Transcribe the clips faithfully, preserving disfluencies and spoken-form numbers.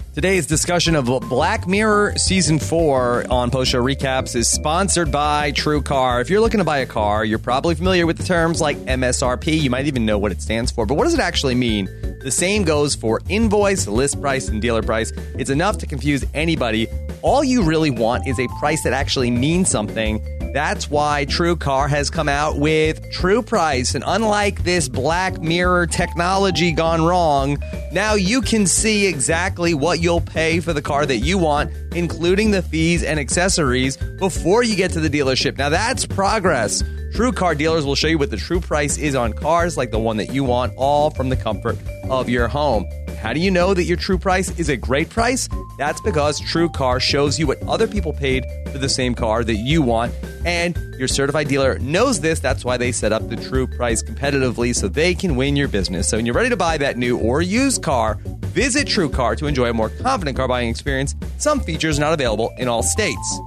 Today's discussion of Black Mirror Season four on Post Show Recaps is sponsored by TrueCar. If you're looking to buy a car, you're probably familiar with the terms like M S R P. You might even know what it stands for. But what does it actually mean? The same goes for invoice, list price, and dealer price. It's enough to confuse anybody. All you really want is a price that actually means something. That's why TrueCar has come out with True Price. And unlike this Black Mirror technology gone wrong, now you can see exactly what you'll pay for the car that you want, including the fees and accessories, before you get to the dealership. Now that's progress. TrueCar dealers will show you what the true price is on cars like the one that you want, all from the comfort of your home. How do you know that your true price is a great price? That's because TrueCar shows you what other people paid for the same car that you want, and your certified dealer knows this. That's why they set up the true price competitively so they can win your business. So when you're ready to buy that new or used car, visit TrueCar to enjoy a more confident car buying experience. Some features not available in all states.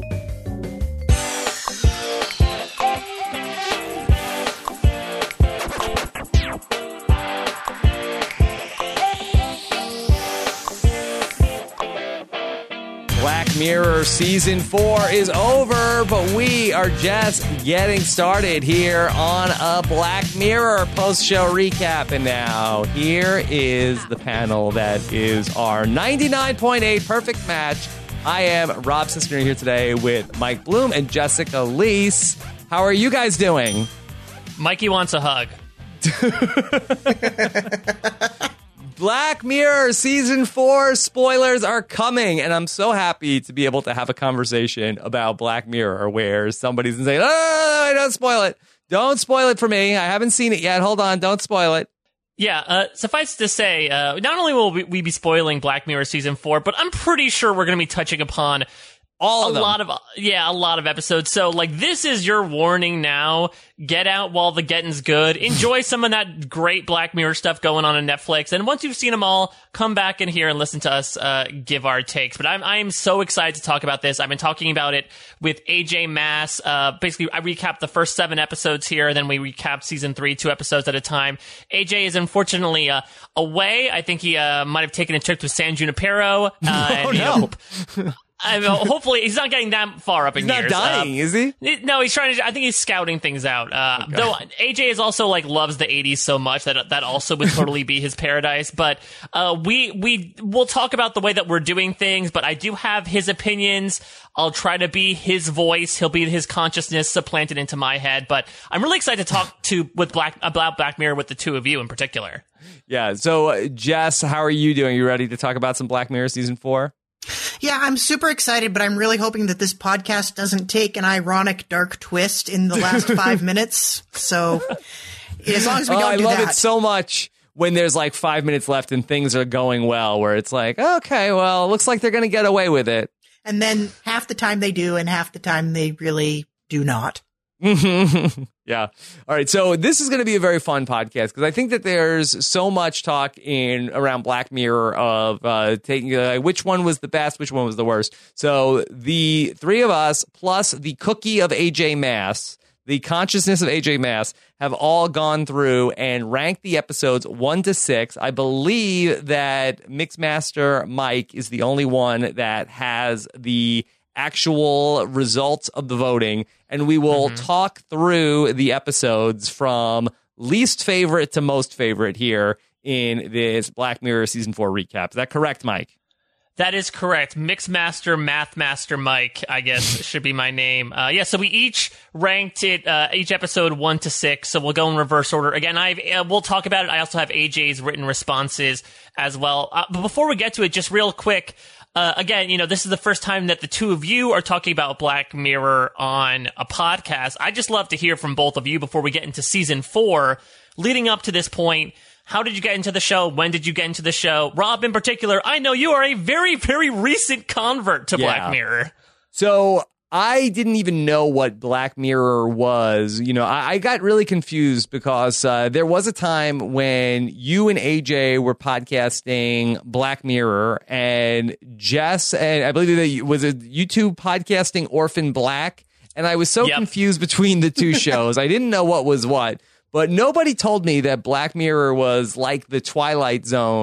Black Mirror Season four is over, but we are just getting started here on a Black Mirror post-show recap. And now, here is the panel that is our ninety-nine point eight perfect match. I am Rob Siskner here today with Mike Bloom and Jessica Leese. How are you guys doing? Mikey wants a hug. Black Mirror Season four spoilers are coming, and I'm so happy to be able to have a conversation about Black Mirror where somebody's going to say, oh, don't spoil it. Don't spoil it for me. I haven't seen it yet. Hold on. Don't spoil it. Yeah, uh, suffice to say, uh, not only will we, we be spoiling Black Mirror Season four, but I'm pretty sure we're going to be touching upon all of a them. lot of yeah, a lot of episodes. So, like, this is your warning now. Get out while the getting's good. Enjoy some of that great Black Mirror stuff going on on Netflix. And once you've seen them all, come back in here and listen to us uh, give our takes. But I'm I'm so excited to talk about this. I've been talking about it with A J Mass. Uh, basically, I recapped the first seven episodes here, and then we recapped season three, two episodes at a time. A J is unfortunately uh, away. I think he uh, might have taken a trip to San Junipero. Uh, oh, and, you no. know, I mean, hopefully he's not getting that far up in He's years. not dying, uh, is he? No, he's trying to. I think he's scouting things out. Uh, okay. Though A J is also like loves the eighties so much that that also would totally be his paradise. But uh, we we we'll talk about the way that we're doing things. But I do have his opinions. I'll try to be his voice. He'll be his consciousness supplanted into my head. But I'm really excited to talk to with Black about Black Mirror with the two of you in particular. Yeah. So uh, Jess, how are you doing? You ready to talk about some Black Mirror Season four? Yeah, I'm super excited, but I'm really hoping that this podcast doesn't take an ironic dark twist in the last five minutes. So as long as we oh, don't I do love that. it so much when there's like five minutes left and things are going well, where it's like, okay, well, it looks like they're going to get away with it. And then half the time they do, and half the time they really do not. Yeah. All right. So this is going to be a very fun podcast because I think that there's so much talk in around Black Mirror of uh, taking uh, which one was the best, which one was the worst. So the three of us plus the cookie of A J Mass, the consciousness of A J Mass, have all gone through and ranked the episodes one to six. I believe that Mixmaster Mike is the only one that has the actual results of the voting, and we will mm-hmm. talk through the episodes from least favorite to most favorite here in this Black Mirror Season four recap. Is that correct, Mike? That is correct. Mixmaster Mathmaster Mike, I guess, should be my name. Uh, yeah, so we each ranked it, uh, each episode one to six, so we'll go in reverse order. Again, I've, uh, we'll talk about it. I also have A J's written responses as well. Uh, but before we get to it, just real quick, Uh, again, you know, this is the first time that the two of you are talking about Black Mirror on a podcast. I just love to hear from both of you before we get into season four. Leading up to this point, how did you get into the show? When did you get into the show? Rob, in particular, I know you are a very, very recent convert to yeah. Black Mirror. So I didn't even know what Black Mirror was. You know, I, I got really confused because uh, there was a time when you and A J were podcasting Black Mirror, and Jess, and I believe that was a YouTube podcasting Orphan Black, and I was so yep. confused between the two shows. I didn't know what was what. But nobody told me that Black Mirror was like the Twilight Zone,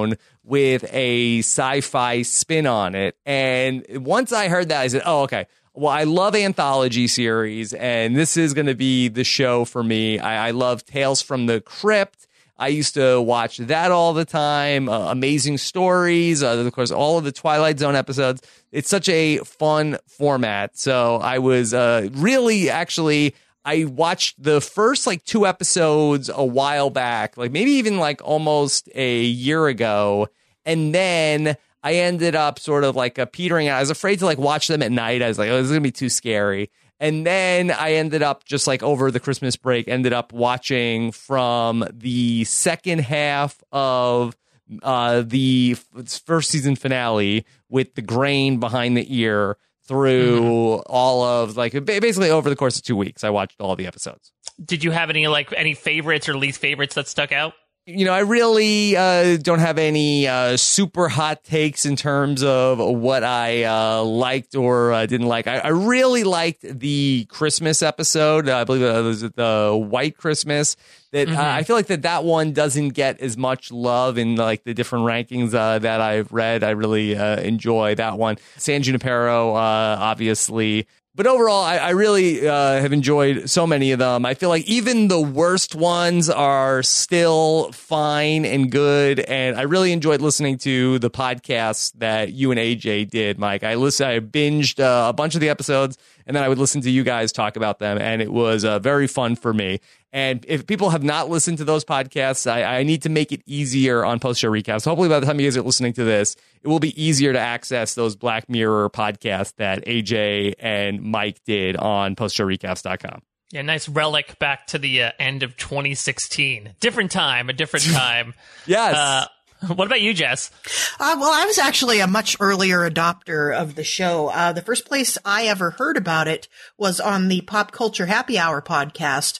with a sci-fi spin on it. And once I heard that, I said, oh, okay. Well, I love anthology series, and this is going to be the show for me. I, I love Tales from the Crypt. I used to watch that all the time. Uh, amazing stories. Uh, of course, all of the Twilight Zone episodes. It's such a fun format. So I was uh, really actually, I watched the first like two episodes a while back, like maybe even like almost a year ago. And then I ended up sort of like uh, petering out. I was afraid to like watch them at night. I was like, oh, this is going to be too scary. And then I ended up just like over the Christmas break, ended up watching from the second half of uh, the first season finale with the grain behind the ear through mm-hmm. all of like basically over the course of two weeks. I watched all the episodes. Did you have any like any favorites or least favorites that stuck out? You know, I really uh, don't have any uh, super hot takes in terms of what I uh, liked or uh, didn't like. I, I really liked the Christmas episode. Uh, I believe it was the White Christmas. That mm-hmm. uh, I feel like that that one doesn't get as much love in like the different rankings uh, that I've read. I really uh, enjoy that one. San Junipero, uh, obviously. But overall, I, I really uh, have enjoyed so many of them. I feel like even the worst ones are still fine and good. And I really enjoyed listening to the podcast that you and A J did, Mike. I listened, I binged uh, a bunch of the episodes, and then I would listen to you guys talk about them. And it was uh, very fun for me. And if people have not listened to those podcasts, I, I need to make it easier on post-show recaps. Hopefully by the time you guys are listening to this, it will be easier to access those Black Mirror podcasts that A J and Mike did on post show recaps dot com. Yeah, nice relic back to the uh, end of twenty sixteen. Different time, a different time. Yes. Uh, what about you, Jess? Uh, well, I was actually a much earlier adopter of the show. Uh, the first place I ever heard about it was on the Pop Culture Happy Hour podcast,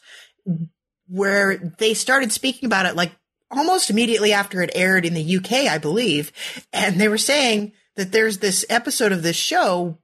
where they started speaking about it like almost immediately after it aired in the U K, I believe. And they were saying that there's this episode of this show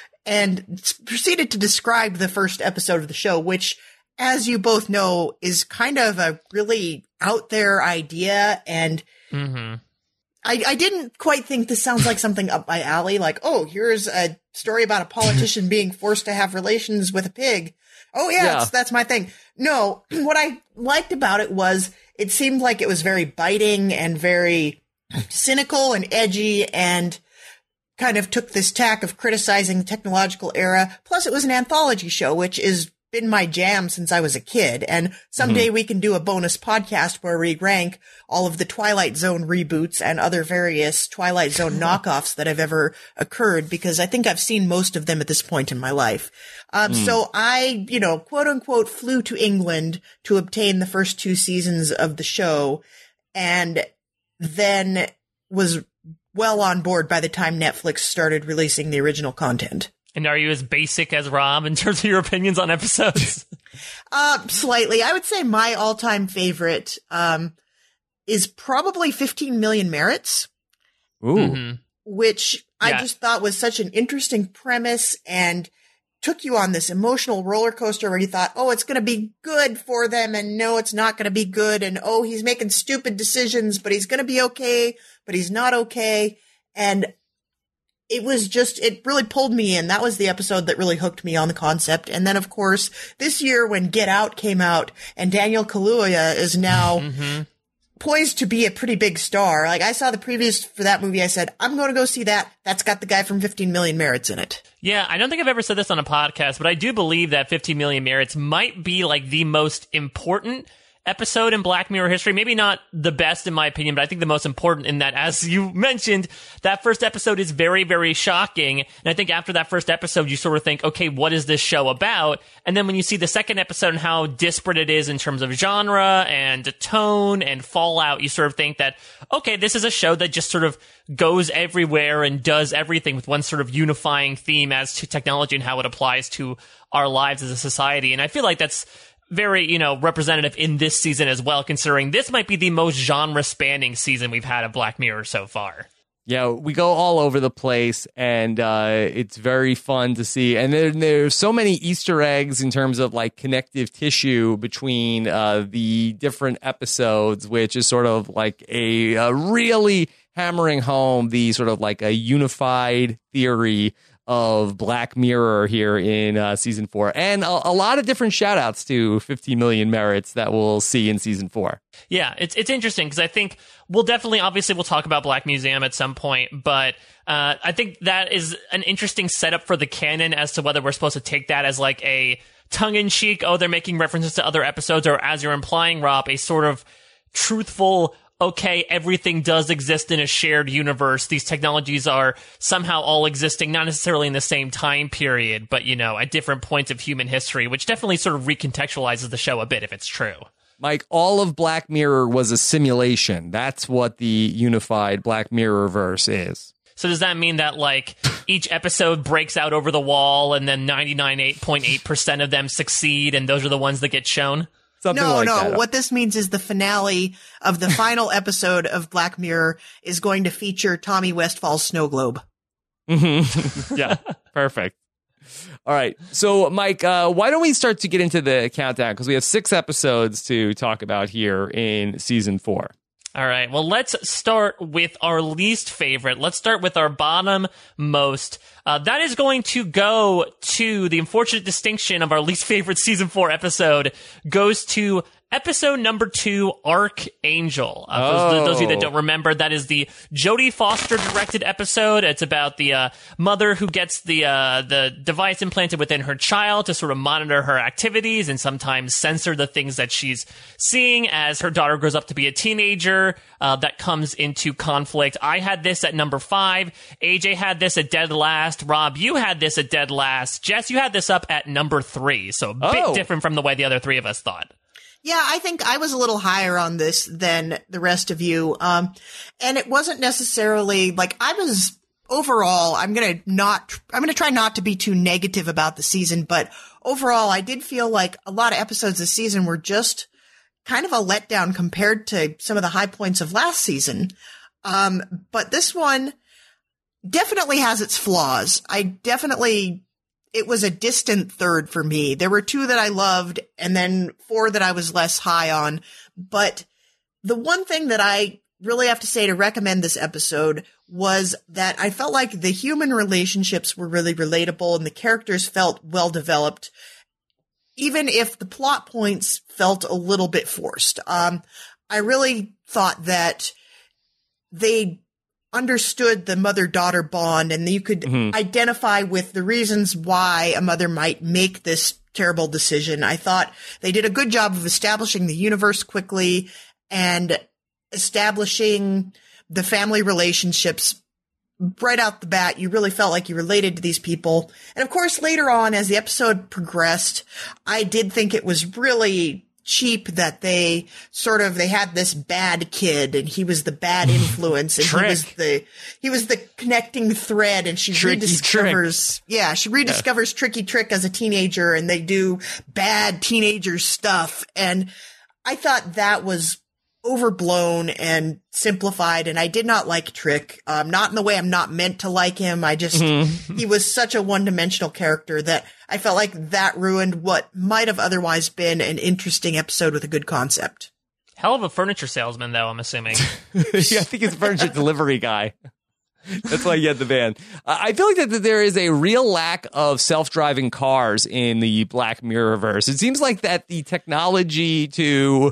and proceeded to describe the first episode of the show, which, as you both know, is kind of a really out there idea. And mm-hmm. I, I didn't quite think this sounds like something up my alley. Like, oh, here's a story about a politician being forced to have relations with a pig. Oh, yeah, yeah. That's, that's my thing. No, what I liked about it was it seemed like it was very biting and very cynical and edgy and kind of took this tack of criticizing the technological era. Plus, it was an anthology show, which has been my jam since I was a kid. And someday mm-hmm. we can do a bonus podcast where we rank all of the Twilight Zone reboots and other various Twilight Zone knockoffs that have ever occurred, because I think I've seen most of them at this point in my life. Um, mm. So I, you know, quote unquote, flew to England to obtain the first two seasons of the show, and then was well on board by the time Netflix started releasing the original content. And are you as basic as Rob in terms of your opinions on episodes? uh, slightly. I would say my all-time favorite um, is probably fifteen million Merits. Ooh. Mm-hmm. Which I yeah. just thought was such an interesting premise and took you on this emotional roller coaster where you thought, oh, it's going to be good for them, and no, it's not going to be good, and oh, he's making stupid decisions, but he's going to be okay, but he's not okay. And it was just, it really pulled me in. That was the episode that really hooked me on the concept. And then, of course, this year when Get Out came out and Daniel Kaluuya is now mm-hmm. poised to be a pretty big star. Like, I saw the previews for that movie. I said, I'm going to go see that. That's got the guy from fifteen million Merits in it. Yeah, I don't think I've ever said this on a podcast, but I do believe that fifteen million Merits might be like the most important episode in Black Mirror history. Maybe not the best in my opinion, but I think the most important in that, as you mentioned, that first episode is very, very shocking. And I think after that first episode, you sort of think, okay, what is this show about? And then when you see the second episode and how disparate it is in terms of genre and tone and fallout, you sort of think that, okay, this is a show that just sort of goes everywhere and does everything with one sort of unifying theme as to technology and how it applies to our lives as a society. And I feel like that's very, you know, representative in this season as well, considering this might be the most genre-spanning season we've had of Black Mirror so far. Yeah, we go all over the place, and uh, it's very fun to see. And there, there's so many Easter eggs in terms of like connective tissue between uh, the different episodes, which is sort of like a, a really hammering home the sort of like a unified theory of Black Mirror here in uh, season four. And a, a lot of different shout outs to fifteen million Merits that we'll see in season four. Yeah, it's it's interesting because I think we'll definitely, obviously, we'll talk about Black Museum at some point, but uh, I think that is an interesting setup for the canon as to whether we're supposed to take that as like a tongue-in-cheek, oh, they're making references to other episodes, or as you're implying, Rob, a sort of truthful, okay, everything does exist in a shared universe. These technologies are somehow all existing, not necessarily in the same time period, but, you know, at different points of human history, which definitely sort of recontextualizes the show a bit if it's true. Mike, all of Black Mirror was a simulation. That's what the unified Black Mirror verse is. So does that mean that, like, each episode breaks out over the wall and then ninety-nine point eight percent of them succeed and those are the ones that get shown? Something no, like no. that. What this means is the finale of the final episode of Black Mirror is going to feature Tommy Westfall's snow globe. Mm-hmm. Yeah, perfect. All right. So, Mike, uh, why don't we start to get into the countdown? Because we have six episodes to talk about here in season four. All right. Well, let's start with our least favorite. Let's start with our bottom most. Uh, that is going to go to the unfortunate distinction of our least favorite season four episode goes to episode number two, Archangel. Uh, oh. For those of you that don't remember, that is the Jodie Foster directed episode. It's about the uh, mother who gets the uh, the device implanted within her child to sort of monitor her activities and sometimes censor the things that she's seeing as her daughter grows up to be a teenager. Uh, that comes into conflict. I had this at number five. A J had this at dead last. Rob, you had this at dead last. Jess, you had this up at number three. So a bit Oh. different from the way the other three of us thought. Yeah, I think I was a little higher on this than the rest of you. Um, and it wasn't necessarily like I was overall, I'm going to not, I'm going to try not to be too negative about the season, but overall, I did feel like a lot of episodes this season were just kind of a letdown compared to some of the high points of last season. Um, but this one definitely has its flaws. I definitely, it was a distant third for me. There were two that I loved and then four that I was less high on. But the one thing that I really have to say to recommend this episode was that I felt like the human relationships were really relatable and the characters felt well developed, even if the plot points felt a little bit forced. Um, I really thought that they understood the mother-daughter bond and you could mm-hmm. identify with the reasons why a mother might make this terrible decision. I thought they did a good job of establishing the universe quickly and establishing the family relationships right out the bat. You really felt like you related to these people. And of course, later on, as the episode progressed, I did think it was really cheap that they sort of, they had this bad kid and he was the bad influence and he was the, he was the connecting thread and she Tricky rediscovers, Trick. yeah, she rediscovers yeah. Tricky Trick as a teenager and they do bad teenager stuff. And I thought that was overblown and simplified, and I did not like Trick. Um, not in the way I'm not meant to like him. I just, mm-hmm. he was such a one-dimensional character that I felt like that ruined what might have otherwise been an interesting episode with a good concept. Hell of a furniture salesman, though, I'm assuming. Yeah, I think he's a furniture delivery guy. That's why you had the van. Uh, I feel like that, that there is a real lack of self-driving cars in the Black Mirrorverse. It seems like that the technology to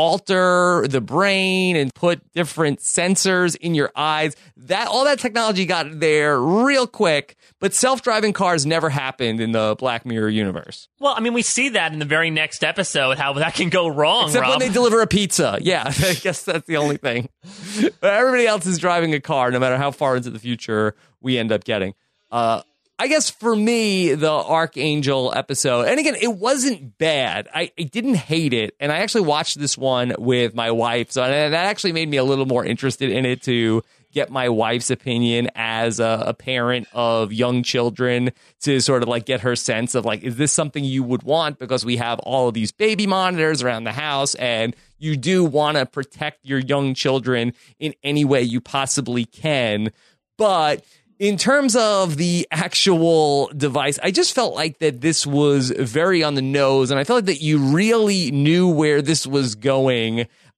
alter the brain and put different sensors in your eyes, that all that technology got there real quick, but self-driving cars never happened in the Black Mirror universe. Well, I mean, we see that in the very next episode, how that can go wrong, Except Rob. when they deliver a pizza. Yeah, I guess that's the only thing. But everybody else is driving a car, no matter how far into the future we end up getting. Uh, I guess for me, the Archangel episode, and again, it wasn't bad. I, I didn't hate it, and I actually watched this one with my wife, so that actually made me a little more interested in it to get my wife's opinion as a, a parent of young children, to sort of like get her sense of like, is this something you would want? Because we have all of these baby monitors around the house and you do want to protect your young children in any way you possibly can. But in terms of the actual device, I just felt like that this was very on the nose, and I felt like that you really knew where this was going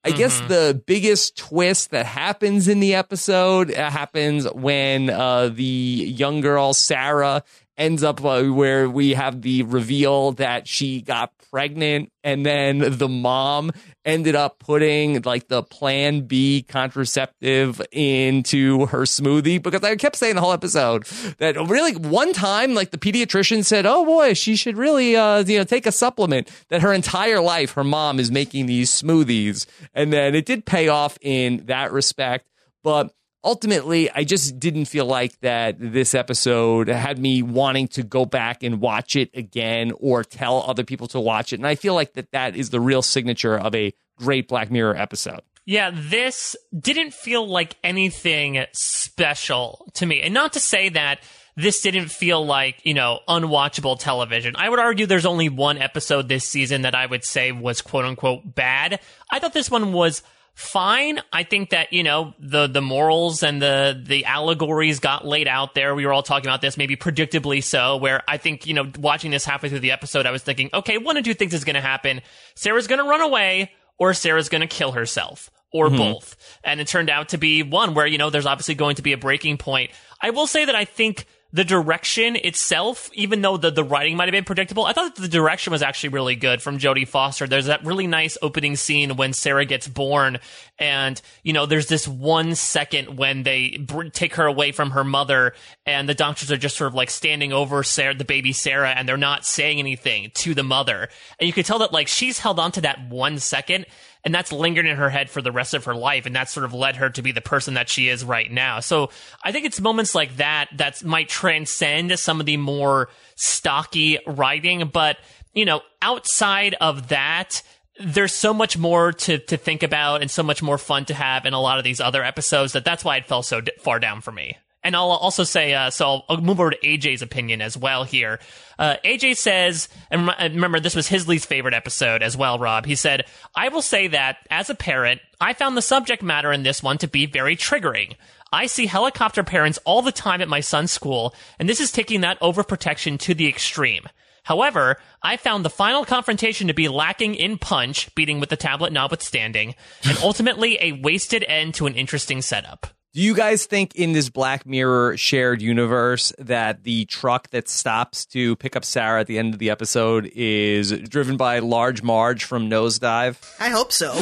I mm-hmm. guess the biggest twist that happens in the episode uh, happens when uh, the young girl, Sarah, ends up uh, where we have the reveal that she got pregnant, and then the mom ended up putting like the Plan B contraceptive into her smoothie, because I kept saying the whole episode that really one time like the pediatrician said, oh boy, she should really uh you know take a supplement, that her entire life her mom is making these smoothies, and then it did pay off in that respect. But ultimately, I just didn't feel like that this episode had me wanting to go back and watch it again or tell other people to watch it. And I feel like that that is the real signature of a great Black Mirror episode. Yeah, this didn't feel like anything special to me. And not to say that this didn't feel like, you know, unwatchable television. I would argue there's only one episode this season that I would say was quote unquote bad. I thought this one was fine. I think that, you know, the the morals and the the allegories got laid out there. We were all talking about this, maybe predictably so, where I think, you know, watching this halfway through the episode, I was thinking, okay, one of two things is going to happen. Sarah's going to run away, or Sarah's going to kill herself, or mm-hmm. both. And it turned out to be one where, you know, there's obviously going to be a breaking point. I will say that I think the direction itself, even though the, the writing might have been predictable, I thought that the direction was actually really good from Jodie Foster. There's that really nice opening scene when Sarah gets born, and, you know, there's this one second when they br- take her away from her mother, and the doctors are just sort of like standing over Sarah, the baby Sarah, and they're not saying anything to the mother. And you can tell that, like, she's held on to that one second, and that's lingered in her head for the rest of her life, and that's sort of led her to be the person that she is right now. So I think it's moments like that that might transcend some of the more stocky writing, but, you know, outside of that, there's so much more to, to think about and so much more fun to have in a lot of these other episodes that that's why it fell so d- far down for me. And I'll also say, uh, so I'll, I'll move over to A J's opinion as well here. Uh, A J says, and remember, this was his least favorite episode as well, Rob. He said, I will say that, as a parent, I found the subject matter in this one to be very triggering. I see helicopter parents all the time at my son's school, and this is taking that overprotection to the extreme. However, I found the final confrontation to be lacking in punch, beating with the tablet notwithstanding, and ultimately a wasted end to an interesting setup. Do you guys think in this Black Mirror shared universe that the truck that stops to pick up Sarah at the end of the episode is driven by Large Marge from Nosedive? I hope so.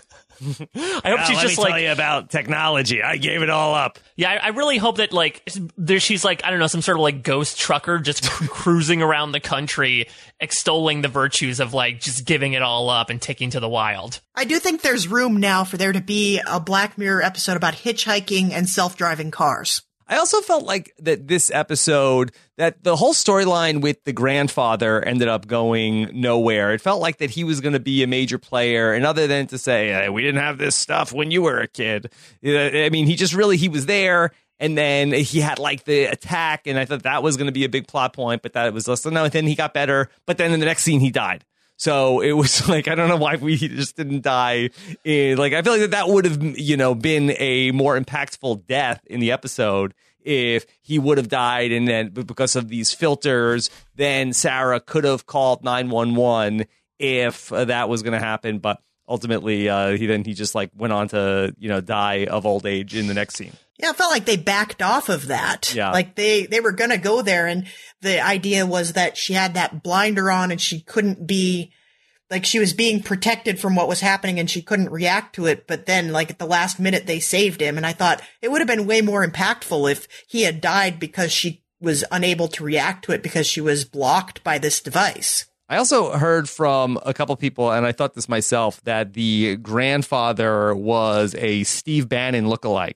I hope uh, she's let just me like tell you about technology. I gave it all up. Yeah, I, I really hope that like there she's like I don't know some sort of like ghost trucker just cruising around the country, extolling the virtues of like just giving it all up and taking to the wild. I do think there's room now for there to be a Black Mirror episode about hitchhiking and self-driving cars. I also felt like that this episode, that the whole storyline with the grandfather ended up going nowhere. It felt like that he was going to be a major player, and other than to say, hey, we didn't have this stuff when you were a kid. I mean, he just really, he was there, and then he had like the attack, and I thought that was going to be a big plot point, but that was less than, no, then he got better, but then in the next scene, he died. So it was like, I don't know why we just didn't die. In, like, I feel like that, that would have, you know, been a more impactful death in the episode if he would have died. And then because of these filters, then Sarah could have called nine one one if uh, that was going to happen. But ultimately, uh, he then he just like went on to, you know, die of old age in the next scene. Yeah, it felt like they backed off of that. Yeah. Like they, they were going to go there. And the idea was that she had that blinder on and she couldn't be like she was being protected from what was happening and she couldn't react to it. But then like at the last minute, they saved him. And I thought it would have been way more impactful if he had died because she was unable to react to it because she was blocked by this device. I also heard from a couple people, and I thought this myself, that the grandfather was a Steve Bannon lookalike.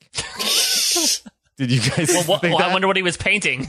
Did you guys well, well, think well, that? I wonder what he was painting.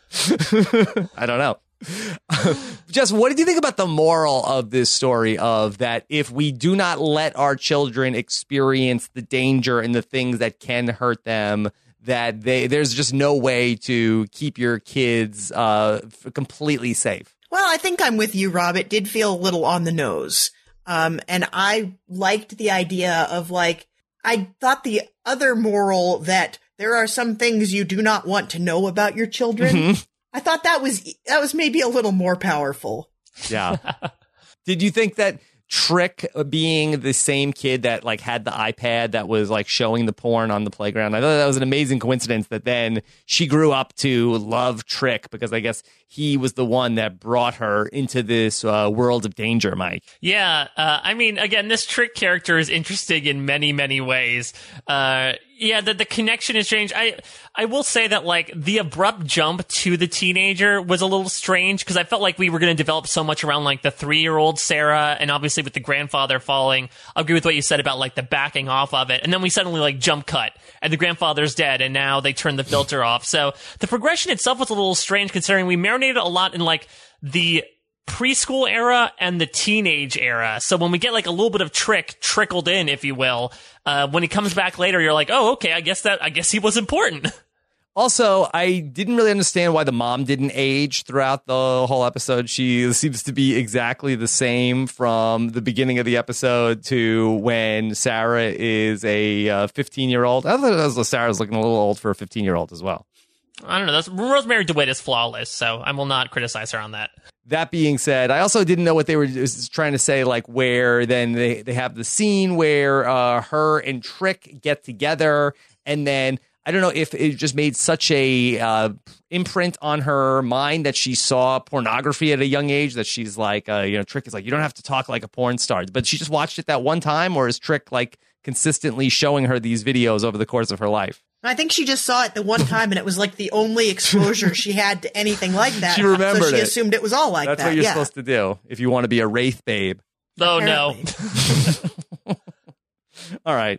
I don't know. Jess, what did you think about the moral of this story of that if we do not let our children experience the danger and the things that can hurt them, that they there's just no way to keep your kids uh, completely safe? Well, I think I'm with you, Rob. It did feel a little on the nose. Um, and I liked the idea of like, I thought the other moral that there are some things you do not want to know about your children. Mm-hmm. I thought that was, that was maybe a little more powerful. Yeah. Did you think that Trick being the same kid that like had the iPad that was like showing the porn on the playground. I thought that was an amazing coincidence that then she grew up to love Trick because I guess he was the one that brought her into this uh, world of danger, Mike. Yeah, uh, I mean, again, this Trick character is interesting in many, many ways. Uh, yeah, the, the connection is strange. I I will say that, like, the abrupt jump to the teenager was a little strange because I felt like we were going to develop so much around, like, the three-year-old Sarah, and obviously with the grandfather falling. I agree with what you said about, like, the backing off of it. And then we suddenly, like, jump cut, and the grandfather's dead, and now they turn the filter off. So the progression itself was a little strange considering we marinated a lot in, like, the preschool era and the teenage era. So when we get like a little bit of Trick trickled in, if you will, uh, when he comes back later, you're like, oh, okay, I guess that, I guess he was important. Also, I didn't really understand why the mom didn't age throughout the whole episode. She seems to be exactly the same from the beginning of the episode to when Sarah is a uh, fifteen-year-old. I thought Sarah's looking a little old for a fifteen-year-old as well. I don't know. That's, Rosemary DeWitt is flawless, so I will not criticize her on that. That being said, I also didn't know what they were trying to say, like where then they, they have the scene where uh, her and Trick get together, and then I don't know if it just made such a uh, imprint on her mind that she saw pornography at a young age that she's like, uh, you know, Trick is like, you don't have to talk like a porn star. But she just watched it that one time, or is Trick like consistently showing her these videos over the course of her life? I think she just saw it the one time, and it was like the only exposure she had to anything like that. She remembered so she it. assumed it was all like That's that. That's what you're yeah. supposed to do if you want to be a Wraith babe. Oh, Apparently. no. All right.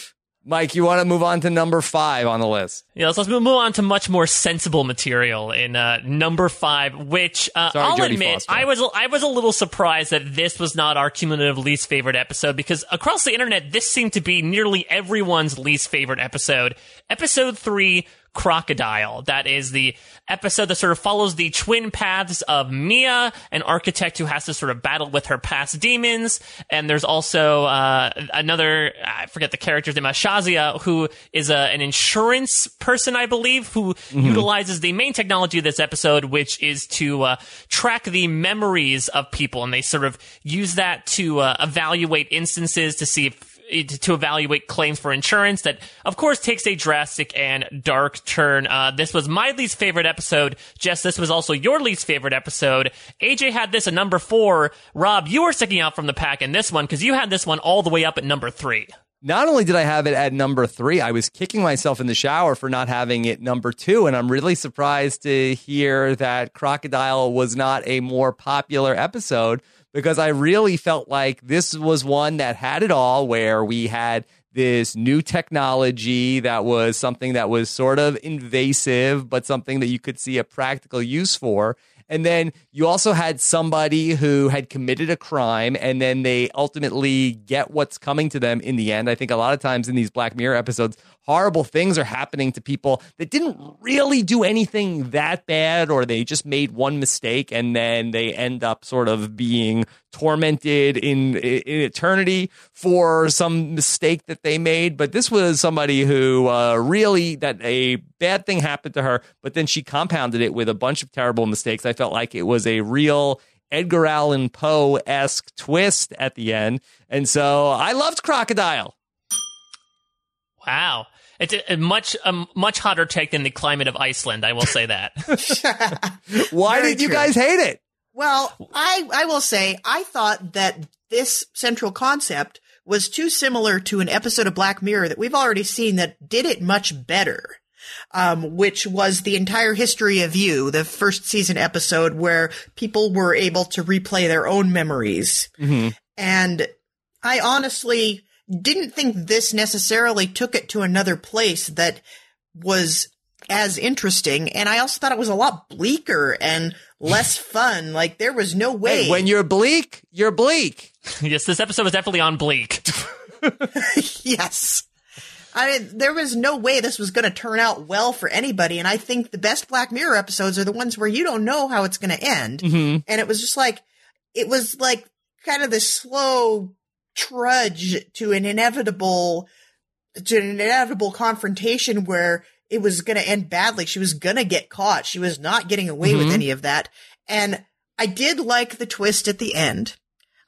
Mike, you want to move on to number five on the list? Yeah, so let's move on to much more sensible material in uh, number five, which uh, Sorry, I'll Jodie admit, Foster. I was I was a little surprised that this was not our cumulative least favorite episode because across the internet, this seemed to be nearly everyone's least favorite episode. Episode three, Crocodile. That is the episode that sort of follows the twin paths of Mia, an architect who has to sort of battle with her past demons. And there's also uh, another, I forget the character's name, uh, Shazia, who is a, an insurance person, I believe, who mm-hmm. utilizes the main technology of this episode, which is to uh, track the memories of people. And they sort of use that to uh, evaluate instances to see if to evaluate claims for insurance that, of course, takes a drastic and dark turn. Uh, this was my least favorite episode. Jess, this was also your least favorite episode. A J had this at number four. Rob, you were sticking out from the pack in this one because you had this one all the way up at number three. Not only did I have it at number three, I was kicking myself in the shower for not having it number two. And I'm really surprised to hear that Crocodile was not a more popular episode, because I really felt like this was one that had it all, where we had this new technology that was something that was sort of invasive, but something that you could see a practical use for. And then you also had somebody who had committed a crime, and then they ultimately get what's coming to them in the end. I think a lot of times in these Black Mirror episodes, horrible things are happening to people that didn't really do anything that bad, or they just made one mistake, and then they end up sort of being tormented in, in eternity for some mistake that they made. But this was somebody who uh, really, that a bad thing happened to her, but then she compounded it with a bunch of terrible mistakes. I felt like it was a real Edgar Allan Poe-esque twist at the end. And so I loved Crocodile. Wow. It's a, a much a much hotter take than the climate of Iceland, I will say that. Why Very did you true. guys hate it? Well, I, I will say, I thought that this central concept was too similar to an episode of Black Mirror that we've already seen that did it much better, um, which was The Entire History of You, the first season episode where people were able to replay their own memories. Mm-hmm. And I honestly didn't think this necessarily took it to another place that was as interesting. And I also thought it was a lot bleaker and less fun. Like, there was no way. Hey, when you're bleak, you're bleak. Yes, this episode was definitely on bleak. Yes. I mean, there was no way this was going to turn out well for anybody. And I think the best Black Mirror episodes are the ones where you don't know how it's going to end. Mm-hmm. And it was just like, it was like kind of this slow trudge to an inevitable, to an inevitable confrontation where it was going to end badly. She was going to get caught. She was not getting away mm-hmm. with any of that. And I did like the twist at the end.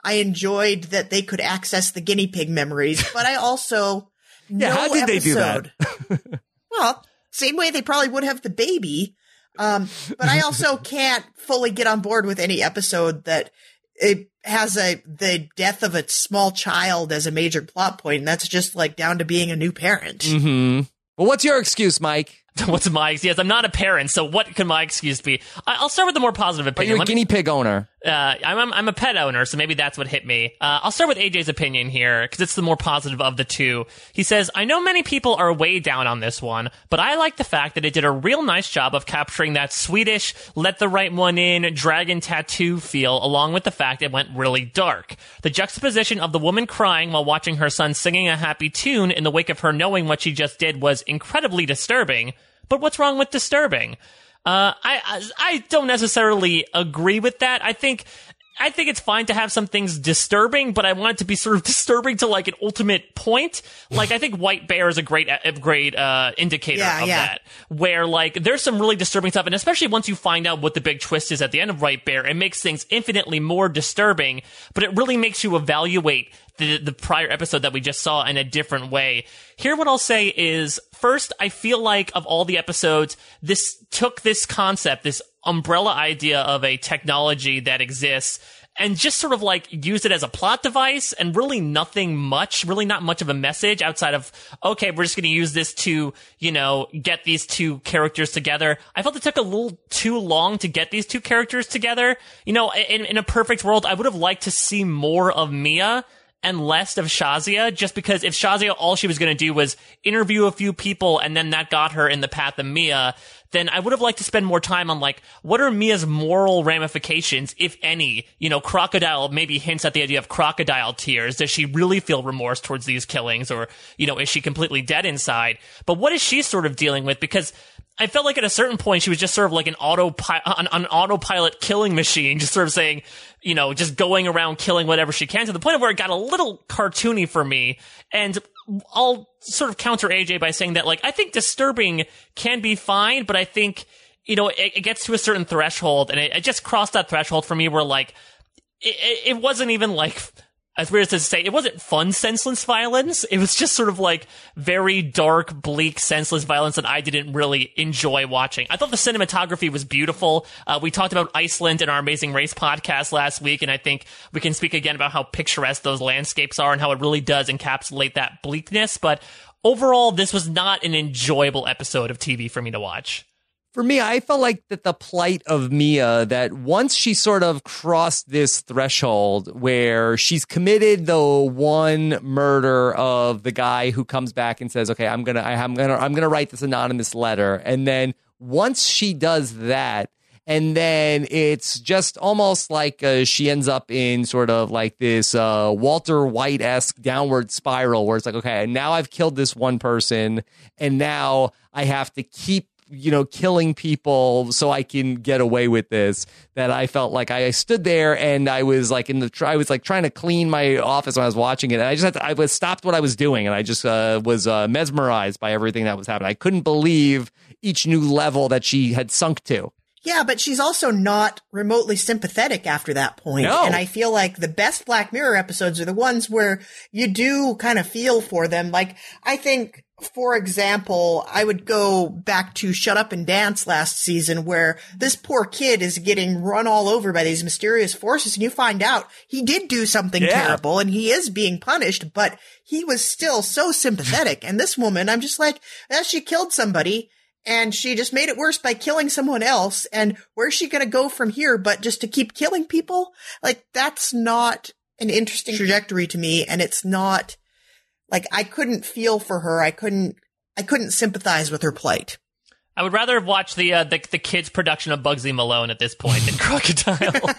I enjoyed that they could access the guinea pig memories, but I also yeah, no how did episode, they do that? Well, same way they probably would have the baby. Um, but I also can't fully get on board with any episode that it has a the death of a small child as a major plot point, and that's just like down to being a new parent. Mm-hmm. Well, what's your excuse, Mike? What's my excuse? Yes, I'm not a parent, so what can my excuse be? I- I'll start with the more positive opinion. But you're a Let guinea me- pig owner. Uh, I'm, I'm I'm a pet owner, so maybe that's what hit me. Uh, I'll start with A J's opinion here, because it's the more positive of the two. He says, I know many people are way down on this one, but I like the fact that it did a real nice job of capturing that Swedish, let the right one in, dragon tattoo feel, along with the fact it went really dark. The juxtaposition of the woman crying while watching her son singing a happy tune in the wake of her knowing what she just did was incredibly disturbing. But what's wrong with disturbing? Uh, I, I, I don't necessarily agree with that. I think, I think it's fine to have some things disturbing, but I want it to be sort of disturbing to like an ultimate point. Like, I think White Bear is a great, a great, uh, indicator yeah, of yeah. that. Where like, there's some really disturbing stuff, and especially once you find out what the big twist is at the end of White Bear, it makes things infinitely more disturbing, but it really makes you evaluate the, the prior episode that we just saw in a different way. Here, what I'll say is, first, I feel like of all the episodes, this took this concept, this umbrella idea of a technology that exists, and just sort of like used it as a plot device, and really nothing much, really not much of a message outside of, okay, we're just going to use this to, you know, get these two characters together. I felt it took a little too long to get these two characters together. You know, in, in a perfect world, I would have liked to see more of Mia and less of Shazia, just because if Shazia, all she was going to do was interview a few people and then that got her in the path of Mia, then I would have liked to spend more time on, like, what are Mia's moral ramifications, if any? You know, Crocodile maybe hints at the idea of crocodile tears. Does she really feel remorse towards these killings? Or, you know, is she completely dead inside? But what is she sort of dealing with? Because I felt like at a certain point she was just sort of like an autopi- an, an autopilot killing machine, just sort of saying, you know, just going around killing whatever she can, to the point of where it got a little cartoony for me. And I'll sort of counter A J by saying that, like, I think disturbing can be fine, but I think, you know, it, it gets to a certain threshold, and it, it just crossed that threshold for me where, like, it, it wasn't even like, as weird as to say, it wasn't fun, senseless violence. It was just sort of like very dark, bleak, senseless violence that I didn't really enjoy watching. I thought the cinematography was beautiful. Uh, we talked about Iceland in our Amazing Race podcast last week, and I think we can speak again about how picturesque those landscapes are and how it really does encapsulate that bleakness. But overall, this was not an enjoyable episode of T V for me to watch. For me, I felt like that the plight of Mia, that once she sort of crossed this threshold where she's committed the one murder of the guy who comes back and says, okay, I'm going to, I'm going to, I'm going to write this anonymous letter. And then once she does that, and then it's just almost like uh, she ends up in sort of like this uh, Walter White-esque downward spiral where it's like, okay, now I've killed this one person, and now I have to keep, you know, killing people so I can get away with this. That I felt like I stood there and I was like in the, I was like trying to clean my office when I was watching it. And I just had to, I was stopped what I was doing. And I just uh, was uh, mesmerized by everything that was happening. I couldn't believe each new level that she had sunk to. Yeah, but she's also not remotely sympathetic after that point. No. And I feel like the best Black Mirror episodes are the ones where you do kind of feel for them. Like, I think, for example, I would go back to Shut Up and Dance last season, where this poor kid is getting run all over by these mysterious forces, and you find out he did do something Yeah. terrible and he is being punished, but he was still so sympathetic. And this woman, I'm just like, eh, she killed somebody, and she just made it worse by killing someone else. And where's she going to go from here but just to keep killing people? Like, that's not an interesting trajectory to me. And it's not like, I couldn't feel for her. I couldn't, I couldn't sympathize with her plight. I would rather have watched the, uh, the, the kids' production of Bugsy Malone at this point than Crocodile.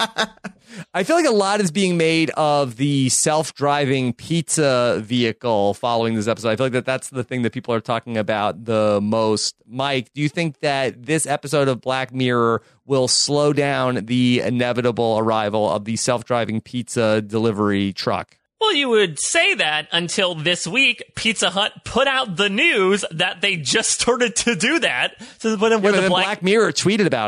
I feel like a lot is being made of the self-driving pizza vehicle following this episode. I feel like that that's the thing that people are talking about the most. Mike, do you think that this episode of Black Mirror will slow down the inevitable arrival of the self-driving pizza delivery truck? Well, you would say that until this week, Pizza Hut put out the news that they just started to do that. So they put in Yeah, with but the then Black... Black Mirror tweeted about it.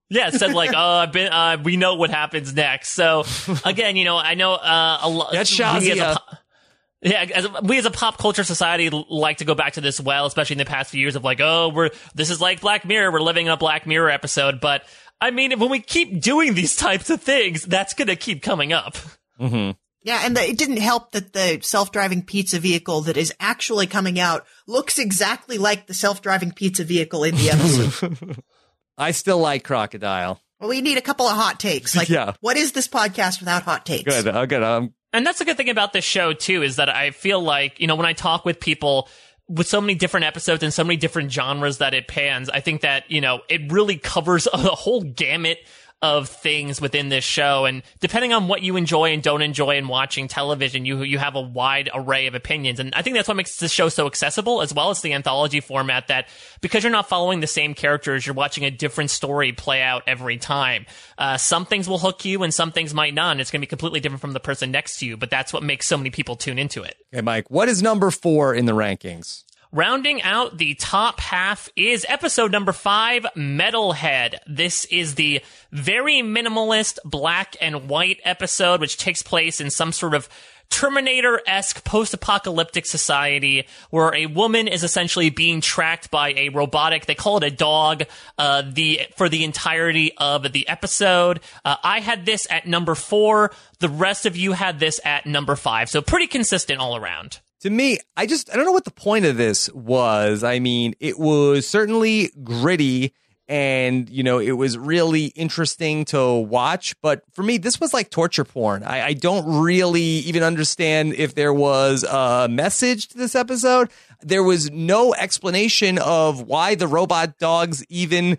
Yeah, it said like, "Oh, I've been. Uh, we know what happens next." So again, you know, I know uh, a lot. That's Shazia. Yeah, as, we as a pop culture society like to go back to this well, especially in the past few years of like, oh, we're this is like Black Mirror. We're living in a Black Mirror episode. But I mean, when we keep doing these types of things, that's going to keep coming up. Mm-hmm. Yeah, and the, it didn't help that the self-driving pizza vehicle that is actually coming out looks exactly like the self-driving pizza vehicle in the episode. I still like Crocodile. Well, we need a couple of hot takes. Like, yeah. What is this podcast without hot takes? Good, uh, good. Um, And that's the good thing about this show, too, is that I feel like, you know, when I talk with people with so many different episodes and so many different genres that it pans, I think that, you know, it really covers a whole gamut of things within this show. And depending on what you enjoy and don't enjoy in watching television, you you have a wide array of opinions. And I think that's what makes this show so accessible, as well as the anthology format, that because you're not following the same characters, you're watching a different story play out every time. Uh, some things will hook you and some things might not. And it's going to be completely different from the person next to you. But that's what makes so many people tune into it. Okay, Mike, what is number four in the rankings? Rounding out the top half is episode number five, Metalhead. This is the very minimalist black and white episode, which takes place in some sort of Terminator-esque post-apocalyptic society where a woman is essentially being tracked by a robotic, they call it a dog, uh, the, for the entirety of the episode. Uh, I had this at number four. The rest of you had this at number five. So pretty consistent all around. To me, I just, I don't know what the point of this was. I mean, it was certainly gritty and, you know, it was really interesting to watch. But for me, this was like torture porn. I, I don't really even understand if there was a message to this episode. There was no explanation of why the robot dogs even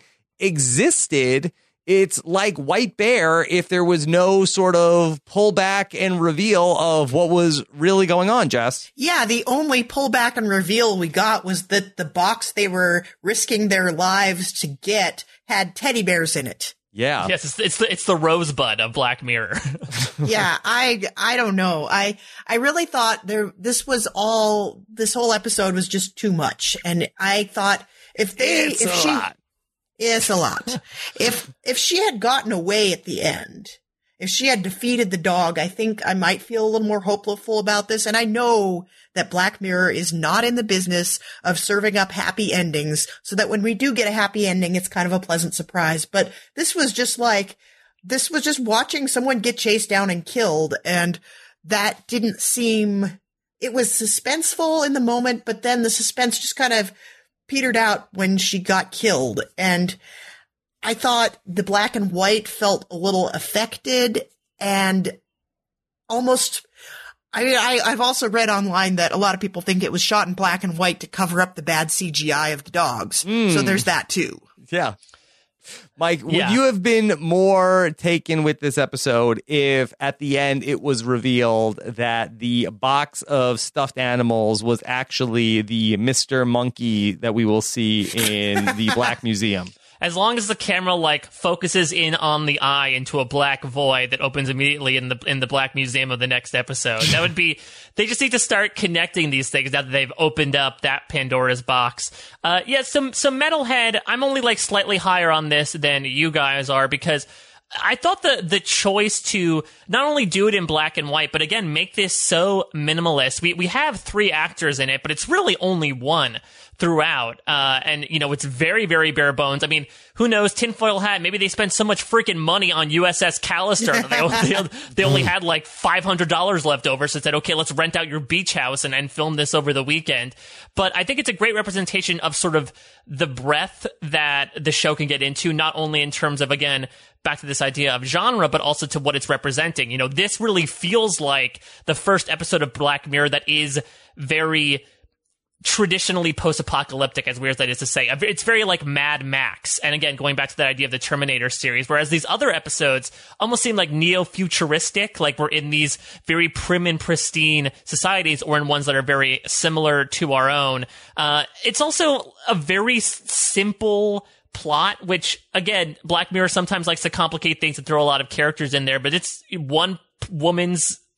existed. It's like White Bear if there was no sort of pullback and reveal of what was really going on, Jess. Yeah, the only pullback and reveal we got was that the box they were risking their lives to get had teddy bears in it. Yeah. Yes, it's, it's the it's the rosebud of Black Mirror. yeah, I I don't know. I I really thought there this was all this whole episode was just too much, and I thought if they it's if a she. lot. It's a lot. If if she had gotten away at the end, if she had defeated the dog, I think I might feel a little more hopeful about this. And I know that Black Mirror is not in the business of serving up happy endings, so that when we do get a happy ending, it's kind of a pleasant surprise. But this was just like, this was just watching someone get chased down and killed, and that didn't seem, it was suspenseful in the moment, but then the suspense just kind of petered out when she got killed. And I thought the black and white felt a little affected and almost, I mean, I, I've also read online that a lot of people think it was shot in black and white to cover up the bad C G I of the dogs. Mm. So there's that too. Yeah. Mike, would yeah. you have been more taken with this episode if at the end it was revealed that the box of stuffed animals was actually the Mister Monkey that we will see in the Black Museum? As long as the camera like focuses in on the eye into a black void that opens immediately in the in the Black Museum of the next episode, that would be. They just need to start connecting these things now that they've opened up that Pandora's box. Uh, yeah, some some Metalhead. I'm only like slightly higher on this than you guys are because I thought the the choice to not only do it in black and white, but again make this so minimalist. We we have three actors in it, but it's really only one throughout. Uh, and, you know, it's very, very bare bones. I mean, who knows? Tinfoil hat. Maybe they spent so much freaking money on U S S Callister. they, they, they only had like five hundred dollars left over. So it said, okay, let's rent out your beach house and, and film this over the weekend. But I think it's a great representation of sort of the breadth that the show can get into, not only in terms of, again, back to this idea of genre, but also to what it's representing. You know, this really feels like the first episode of Black Mirror that is very traditionally post-apocalyptic, as weird as that is to say. It's very like Mad Max. And again, going back to that idea of the Terminator series, whereas these other episodes almost seem like neo-futuristic, like we're in these very prim and pristine societies or in ones that are very similar to our own. Uh, it's also a very s- simple plot, which again, Black Mirror sometimes likes to complicate things and throw a lot of characters in there, but it's one woman's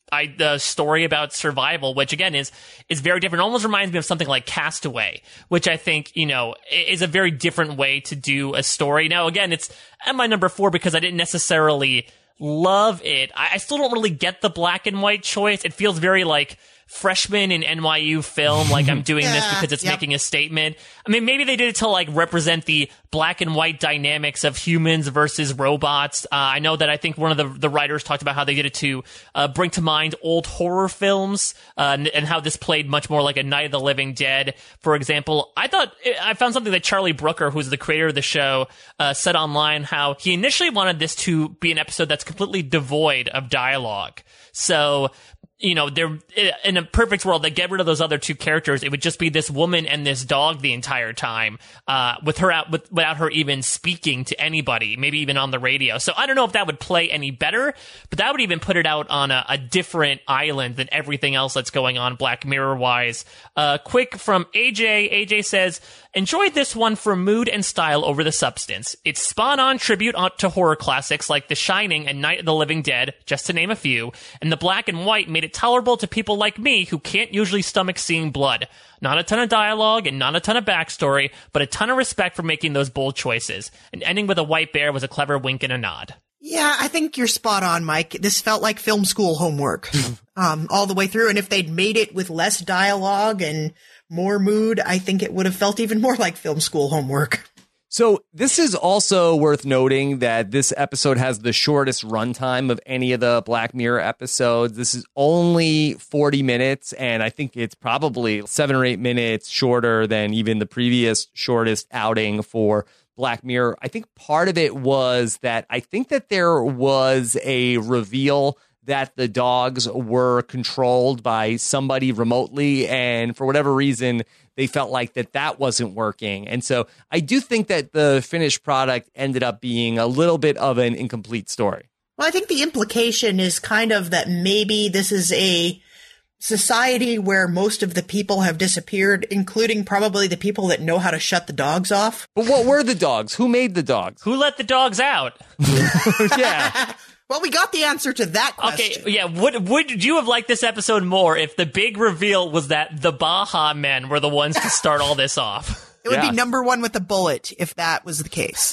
I, the story about survival, which again is is very different. It almost reminds me of something like Castaway, which I think, you know, is a very different way to do a story. Now, again, it's at my number four because I didn't necessarily love it. I, I still don't really get the black and white choice. It feels very like freshman in N Y U film, like I'm doing yeah, this because it's yep. making a statement. I mean, maybe they did it to like represent the black and white dynamics of humans versus robots. Uh, I know that I think one of the the writers talked about how they did it to uh, bring to mind old horror films uh, and, and how this played much more like a Night of the Living Dead, for example. I thought I found something that Charlie Brooker, who's the creator of the show, uh, said online, how he initially wanted this to be an episode that's completely devoid of dialogue. So, you know, they're in a perfect world, they get rid of those other two characters. It would just be this woman and this dog the entire time, uh, with her out, with, without her even speaking to anybody, maybe even on the radio. So I don't know if that would play any better, but that would even put it out on a, a different island than everything else that's going on Black Mirror wise. Uh, quick from A J. A J says, enjoyed this one for mood and style over the substance. It's spot-on tribute to horror classics like The Shining and Night of the Living Dead, just to name a few, and the black and white made it tolerable to people like me who can't usually stomach seeing blood. Not a ton of dialogue and not a ton of backstory, but a ton of respect for making those bold choices. And ending with a white bear was a clever wink and a nod. Yeah, I think you're spot on, Mike. This felt like film school homework um, all the way through. And if they'd made it with less dialogue and more mood, I think it would have felt even more like film school homework. So this is also worth noting that this episode has the shortest runtime of any of the Black Mirror episodes. This is only forty minutes, and I think it's probably seven or eight minutes shorter than even the previous shortest outing for Black Mirror. I think part of it was that I think that there was a reveal that the dogs were controlled by somebody remotely, and for whatever reason, they felt like that that wasn't working. And so I do think that the finished product ended up being a little bit of an incomplete story. Well, I think the implication is kind of that maybe this is a society where most of the people have disappeared, including probably the people that know how to shut the dogs off. But what were the dogs? Who made the dogs? Who let the dogs out? Yeah. Well, we got the answer to that question. Okay, yeah, would would you have liked this episode more if the big reveal was that the Baja Men were the ones to start all this off? It would Yeah. be number one with a bullet if that was the case.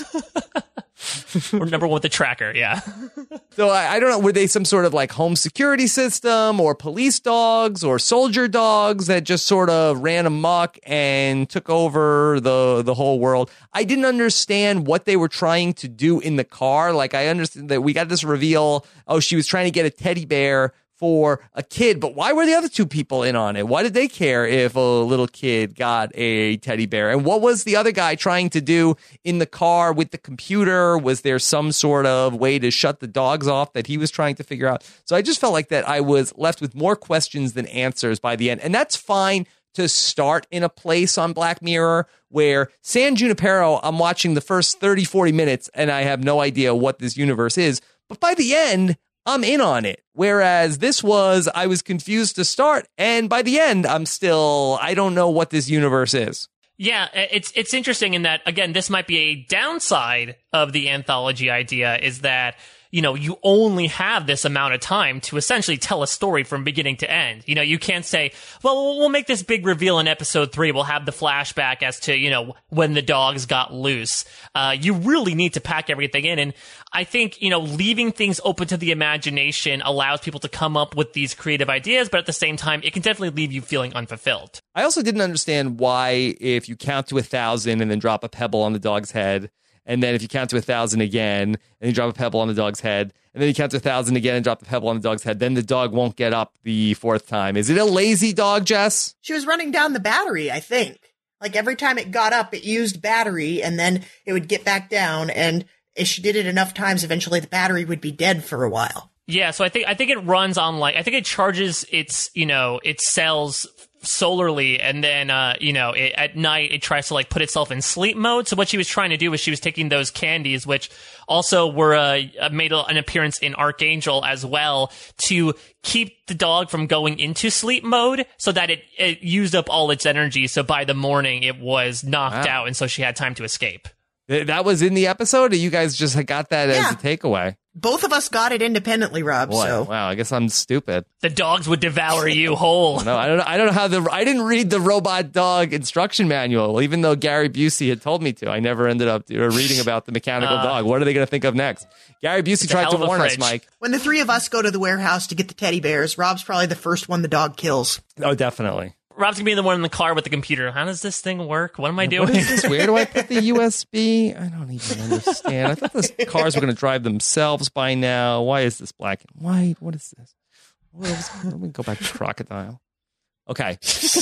Or number one with the tracker, yeah. So I, I don't know, were they some sort of like home security system or police dogs or soldier dogs that just sort of ran amok and took over the the whole world? I didn't understand what they were trying to do in the car. Like, I understand that we got this reveal, oh, she was trying to get a teddy bear for a kid, but why were the other two people in on it? Why did they care if a little kid got a teddy bear? And what was the other guy trying to do in the car with the computer? Was there some sort of way to shut the dogs off that he was trying to figure out? So I just felt like that I was left with more questions than answers by the end. And that's fine to start in a place on Black Mirror where San Junipero, I'm watching the first thirty, forty minutes and I have no idea what this universe is. But by the end, I'm in on it. Whereas this was, I was confused to start, and by the end, I'm still, I don't know what this universe is. Yeah, it's it's interesting in that, again, this might be a downside of the anthology idea, is that, you know, you only have this amount of time to essentially tell a story from beginning to end. You know, you can't say, well, we'll make this big reveal in episode three. We'll have the flashback as to, you know, when the dogs got loose. Uh, you really need to pack everything in. And I think, you know, leaving things open to the imagination allows people to come up with these creative ideas, but at the same time, it can definitely leave you feeling unfulfilled. I also didn't understand why, if you count to a thousand and then drop a pebble on the dog's head, and then if you count to a thousand again, and you drop a pebble on the dog's head, and then you count to a thousand again and drop the pebble on the dog's head, then the dog won't get up the fourth time. Is it a lazy dog, Jess? She was running down the battery, I think. Like every time it got up, it used battery, and then it would get back down. And if she did it enough times, eventually the battery would be dead for a while. Yeah, so I think I think it runs on like I think it charges its you know its cells solarly, and then uh you know it, at night it tries to like put itself in sleep mode. So what she was trying to do was she was taking those candies, which also were uh, made an appearance in Archangel as well, to keep the dog from going into sleep mode, so that it, it used up all its energy. So by the morning it was knocked Wow. out, and so she had time to escape. That was in the episode, or you guys just got that Yeah. as a takeaway? both of us got it independently, Rob. Boy, so wow, I guess I'm stupid. The dogs would devour you whole. No, I don't know. I don't know how the I didn't read the robot dog instruction manual, even though Gary Busey had told me to. I never ended up reading about the mechanical uh, dog. What are they going to think of next? Gary Busey tried to warn us, Mike. When the three of us go to the warehouse to get the teddy bears, Rob's probably the first one the dog kills. Oh, definitely. Rob's gonna be the one in the car with the computer. How does this thing work? What am I doing? What is this? Where do I put the U S B? I don't even understand. I thought the cars were going to drive themselves by now. Why is this black and white? What is this? Let me go back to Crocodile. Okay.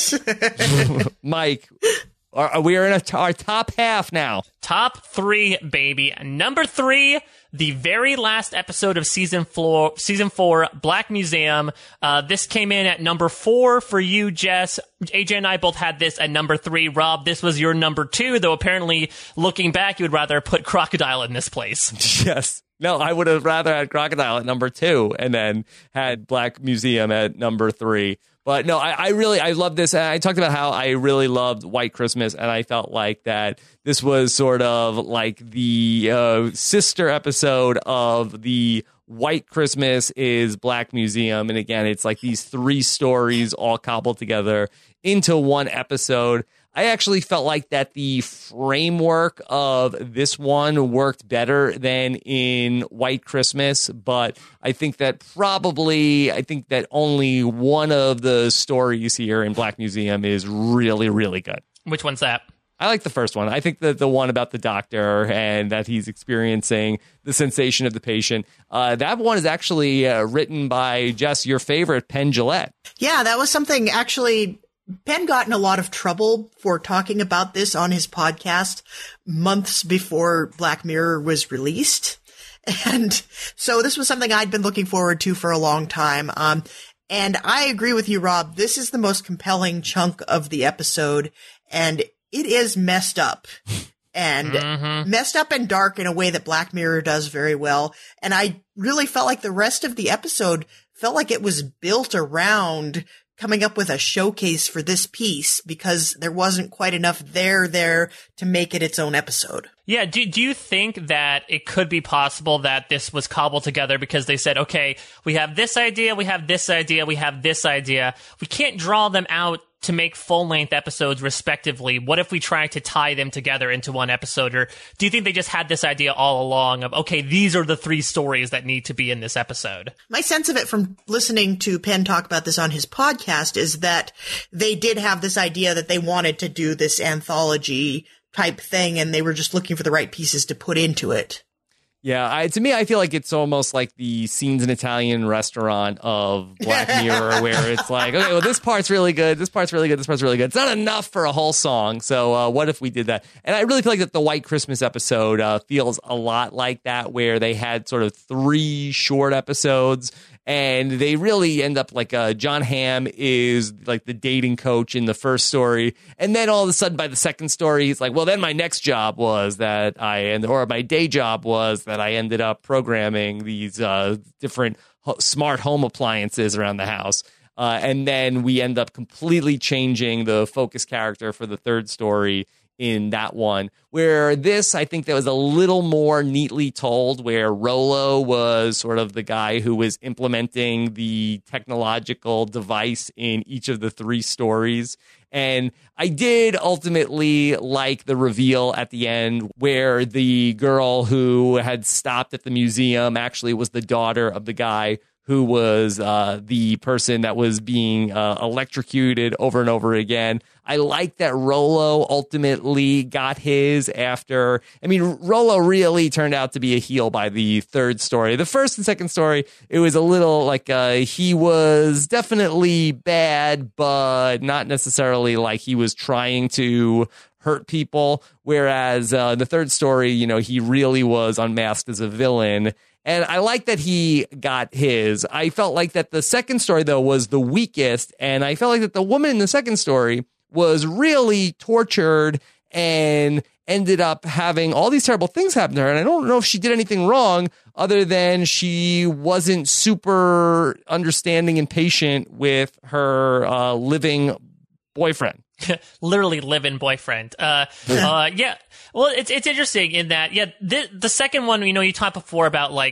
Mike, are, are we are in a t- our top half now. Top three, baby. Number three, the very last episode of season four, season four, Black Museum. Uh, this came in at number four for you, Jess. A J and I both had this at number three. Rob, this was your number two, though apparently, looking back, you would rather put Crocodile in this place. Yes. No, I would have rather had Crocodile at number two and then had Black Museum at number three. But no, I, I really, I love this. I talked about how I really loved White Christmas, and I felt like that this was sort of like the uh, sister episode of the White Christmas is Black Museum. And again, it's like these three stories all cobbled together into one episode. I actually felt like that the framework of this one worked better than in White Christmas, but I think that probably, I think that only one of the stories here in Black Museum is really, really good. Which one's that? I like the first one. I think that the one about the doctor and that he's experiencing the sensation of the patient. Uh, that one is actually uh, written by Jess, your favorite, Penn Jillette. Yeah, that was something actually... Penn got in a lot of trouble for talking about this on his podcast months before Black Mirror was released. And so this was something I'd been looking forward to for a long time. Um, and I agree with you, Rob. This is the most compelling chunk of the episode, and it is messed up. And mm-hmm. messed up and dark in a way that Black Mirror does very well. And I really felt like the rest of the episode felt like it was built around coming up with a showcase for this piece because there wasn't quite enough there there to make it its own episode. Yeah, do do you think that it could be possible that this was cobbled together because they said, okay, we have this idea, we have this idea, we have this idea. We can't draw them out to make full-length episodes respectively. What if we try to tie them together into one episode? Or do you think they just had this idea all along of, okay, these are the three stories that need to be in this episode? My sense of it from listening to Penn talk about this on his podcast is that they did have this idea that they wanted to do this anthology type thing, and they were just looking for the right pieces to put into it. Yeah, I, to me, I feel like it's almost like the Scenes in Italian Restaurant of Black Mirror, where it's like, okay, well, this part's really good, this part's really good, this part's really good. It's not enough for a whole song, so uh, what if we did that? And I really feel like that the White Christmas episode uh, feels a lot like that, where they had sort of three short episodes, and they really end up like uh, John Hamm is like the dating coach in the first story. And then all of a sudden by the second story, he's like, well, then my next job was that I, and or my day job was that I ended up programming these uh, different ho- smart home appliances around the house. Uh, and then we end up completely changing the focus character for the third story in that one, where this, I think that was a little more neatly told, where Rollo was sort of the guy who was implementing the technological device in each of the three stories. And I did ultimately like the reveal at the end where the girl who had stopped at the museum actually was the daughter of the guy who was uh, the person that was being uh, electrocuted over and over again. I like that Rollo ultimately got his after. I mean, Rollo really turned out to be a heel by the third story. The first and second story, it was a little like uh, he was definitely bad, but not necessarily like he was trying to hurt people. Whereas uh, the third story, you know, he really was unmasked as a villain. And I like that he got his. I felt like that the second story, though, was the weakest. And I felt like that the woman in the second story was really tortured and ended up having all these terrible things happen to her. And I don't know if she did anything wrong other than she wasn't super understanding and patient with her uh, living boyfriend. Literally live-in boyfriend. Uh, uh, yeah. Well, it's it's interesting in that, yeah, the, the second one, you know, you talked before about, like,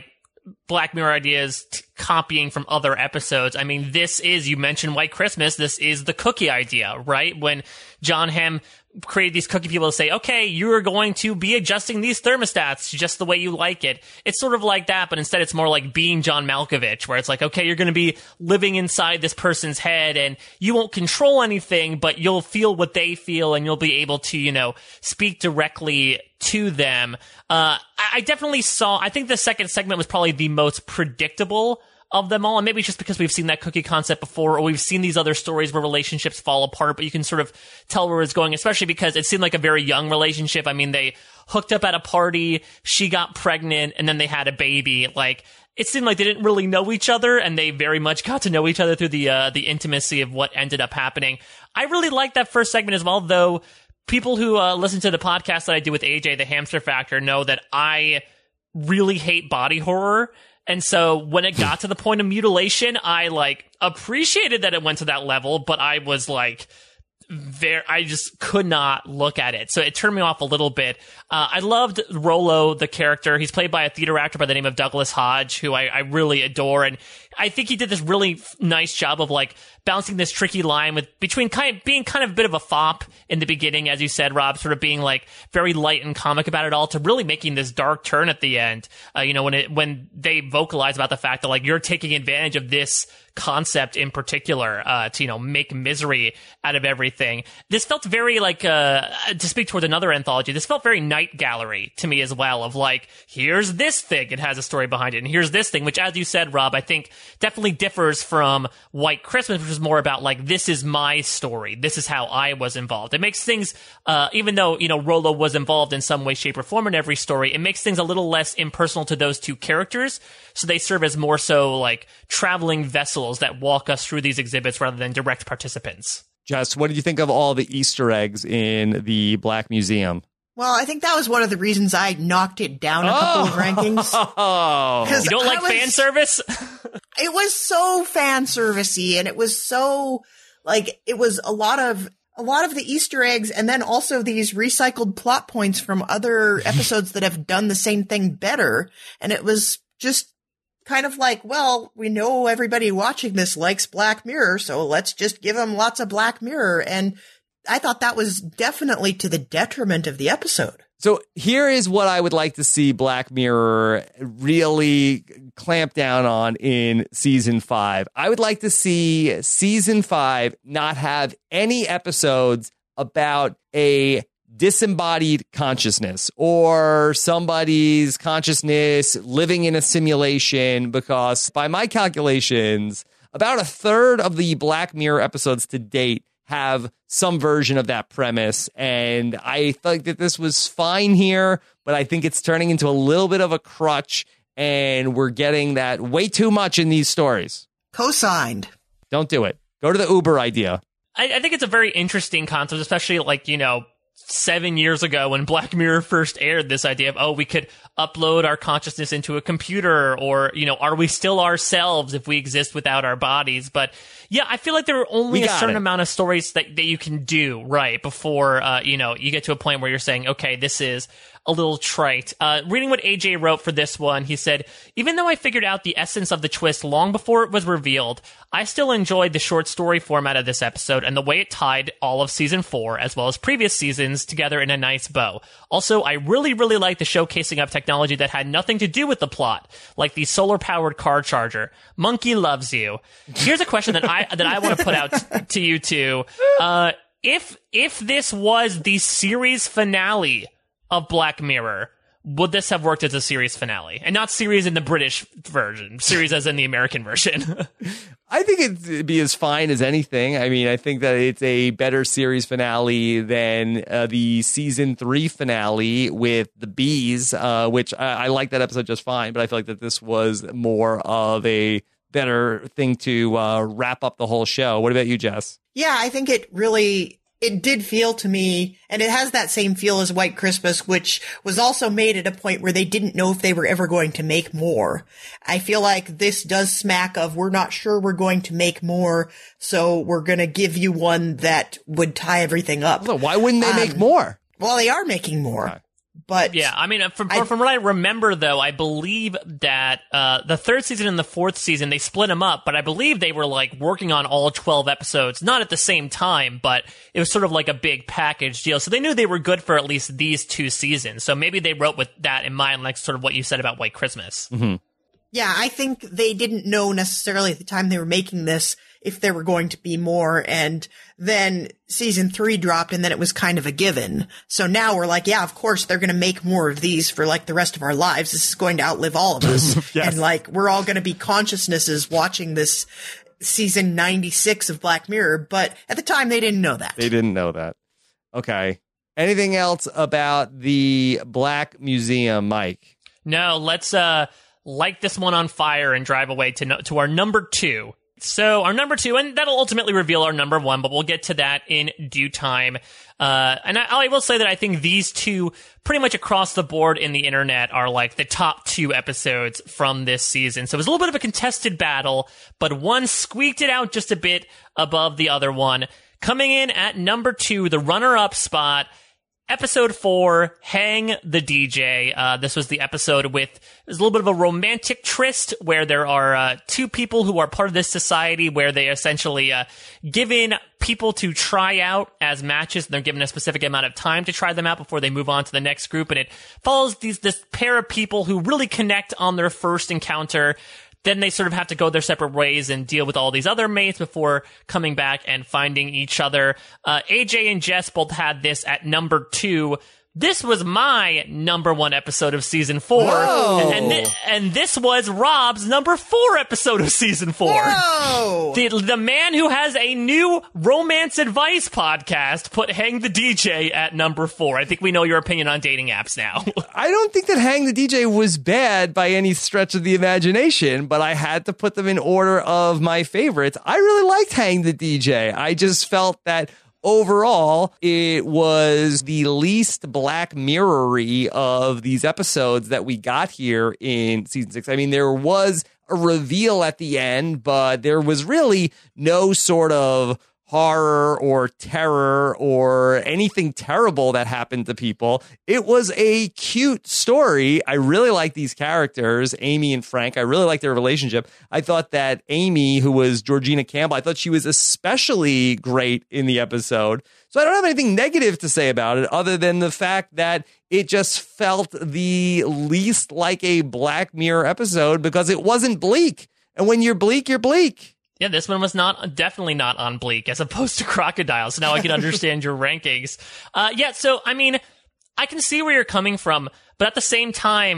Black Mirror ideas t- copying from other episodes. I mean, this is, you mentioned White Christmas, this is the cookie idea, right? When John Hamm created these cookie people to say, okay, you're going to be adjusting these thermostats just the way you like it. It's sort of like that, but instead it's more like being John Malkovich, where it's like, okay, you're going to be living inside this person's head and you won't control anything, but you'll feel what they feel and you'll be able to, you know, speak directly to them. Uh, I definitely saw, I think the second segment was probably the most predictable of them all, and maybe it's just because we've seen that cookie concept before, or we've seen these other stories where relationships fall apart, but you can sort of tell where it's going, especially because it seemed like a very young relationship. I mean, they hooked up at a party, she got pregnant, and then they had a baby. Like, it seemed like they didn't really know each other, and they very much got to know each other through the uh, the intimacy of what ended up happening. I really liked that first segment as well, though. People who uh, listen to the podcast that I do with A J, The Hamster Factor, know that I really hate body horror. And so when it got to the point of mutilation, I like appreciated that it went to that level, but I was like, very, I just could not look at it. So it turned me off a little bit. Uh, I loved Rollo, the character. He's played by a theater actor by the name of Douglas Hodge, who I, I really adore. And I think he did this really nice job of like bouncing this tricky line with between kind of being kind of a bit of a fop in the beginning, as you said, Rob, sort of being like very light and comic about it all, to really making this dark turn at the end. Uh, you know, when it, when they vocalize about the fact that like you're taking advantage of this concept in particular, uh, to, you know, make misery out of everything. This felt very like, uh, to speak toward another anthology, this felt very Night Gallery to me as well, of like, here's this thing, it has a story behind it, and here's this thing, which, as you said, Rob, I think definitely differs from White Christmas, which is more about like, this is my story, this is how I was involved. It makes things, uh, even though, you know, Rollo was involved in some way, shape, or form in every story, it makes things a little less impersonal to those two characters, so they serve as more so like traveling vessels that walk us through these exhibits rather than direct participants. Jess, what did you think of all the Easter eggs in the Black Museum? Well, I think that was one of the reasons I knocked it down a couple oh. of rankings. Oh, you don't like was, fan service? It was so fan servicey, and it was so like it was a lot of a lot of the Easter eggs, and then also these recycled plot points from other episodes that have done the same thing better. And it was just kind of like, well, we know everybody watching this likes Black Mirror, so let's just give them lots of Black Mirror. And I thought that was definitely to the detriment of the episode. So here is what I would like to see Black Mirror really clamp down on in season five. I would like to see season five not have any episodes about a disembodied consciousness or somebody's consciousness living in a simulation, because by my calculations, about a third of the Black Mirror episodes to date have some version of that premise. And I think that this was fine here, but I think it's turning into a little bit of a crutch, and we're getting that way too much in these stories. Co-signed. Don't do it. Go to the Uber idea. I, I think it's a very interesting concept, especially like, you know, seven years ago when Black Mirror first aired, this idea of, oh, we could upload our consciousness into a computer, or, you know, are we still ourselves if we exist without our bodies? But yeah, I feel like there are only a certain it. amount of stories that, that you can do, right, before, uh, you know, you get to a point where you're saying, okay, this is a little trite. Uh, reading what A J wrote for this one, he said, even though I figured out the essence of the twist long before it was revealed, I still enjoyed the short story format of this episode and the way it tied all of season four, as well as previous seasons, together in a nice bow. Also, I really, really liked the showcasing of technology that had nothing to do with the plot, like the solar-powered car charger. Monkey loves you. Here's a question that I that I want to put out t- to you two. Uh, if if this was the series finale of Black Mirror, would this have worked as a series finale? And not series in the British version, series as in the American version. I think it'd be as fine as anything. I mean, I think that it's a better series finale than uh, the season three finale with the bees, uh, which I, I like that episode just fine, but I feel like that this was more of a better thing to uh, wrap up the whole show. What about you, Jess? Yeah, I think it really... It did feel to me, and it has that same feel as White Christmas, which was also made at a point where they didn't know if they were ever going to make more. I feel like this does smack of, we're not sure we're going to make more, so we're going to give you one that would tie everything up. So why wouldn't they um, make more? Well, they are making more. Okay. But yeah, I mean, from I, from what I remember, though, I believe that uh, the third season and the fourth season, they split them up, but I believe they were like working on all twelve episodes, not at the same time, but it was sort of like a big package deal. So they knew they were good for at least these two seasons. So maybe they wrote with that in mind, like sort of what you said about White Christmas. Mm-hmm. Yeah, I think they didn't know necessarily at the time they were making this if there were going to be more. And then season three dropped and then it was kind of a given. So now we're like, yeah, of course they're going to make more of these for like the rest of our lives. This is going to outlive all of us. Yes. And like, we're all going to be consciousnesses watching this season ninety-six of Black Mirror. But at the time they didn't know that. They didn't know that. Okay. Anything else about the Black Museum, Mike? No, let's, uh, light this one on fire and drive away to no- to our number two. So our number two, and that'll ultimately reveal our number one, but we'll get to that in due time. Uh, and I, I will say that I think these two, pretty much across the board in the internet, are like the top two episodes from this season. So it was a little bit of a contested battle, but one squeaked it out just a bit above the other one. Coming in at number two, the runner-up spot, Episode four, Hang the D J. Uh, this was the episode with, there's a little bit of a romantic tryst where there are, uh, two people who are part of this society where they essentially, uh, give in people to try out as matches. And they're given a specific amount of time to try them out before they move on to the next group. And it follows these, this pair of people who really connect on their first encounter. Then they sort of have to go their separate ways and deal with all these other mates before coming back and finding each other. Uh, A J and Jess both had this at number two. This was my number one episode of season four. Whoa. And, th- and this was Rob's number four episode of season four. Whoa. The, the man who has a new romance advice podcast put Hang the D J at number four. I think we know your opinion on dating apps now. I don't think that Hang the D J was bad by any stretch of the imagination, but I had to put them in order of my favorites. I really liked Hang the D J. I just felt that overall, it was the least Black Mirror-y of these episodes that we got here in season six. I mean, there was a reveal at the end, but there was really no sort of horror or terror or anything terrible that happened to people. It was a cute story. I really like these characters, Amy and Frank. I really like their relationship. I thought that Amy, who was Georgina Campbell, I thought she was especially great in the episode. So I don't have anything negative to say about it other than the fact that it just felt the least like a Black Mirror episode because it wasn't bleak. And when you're bleak, you're bleak. Yeah, this one was not, definitely not on Bleak as opposed to Crocodile. So now I can understand your rankings. Uh, yeah, so, I mean, I can see where you're coming from, but at the same time,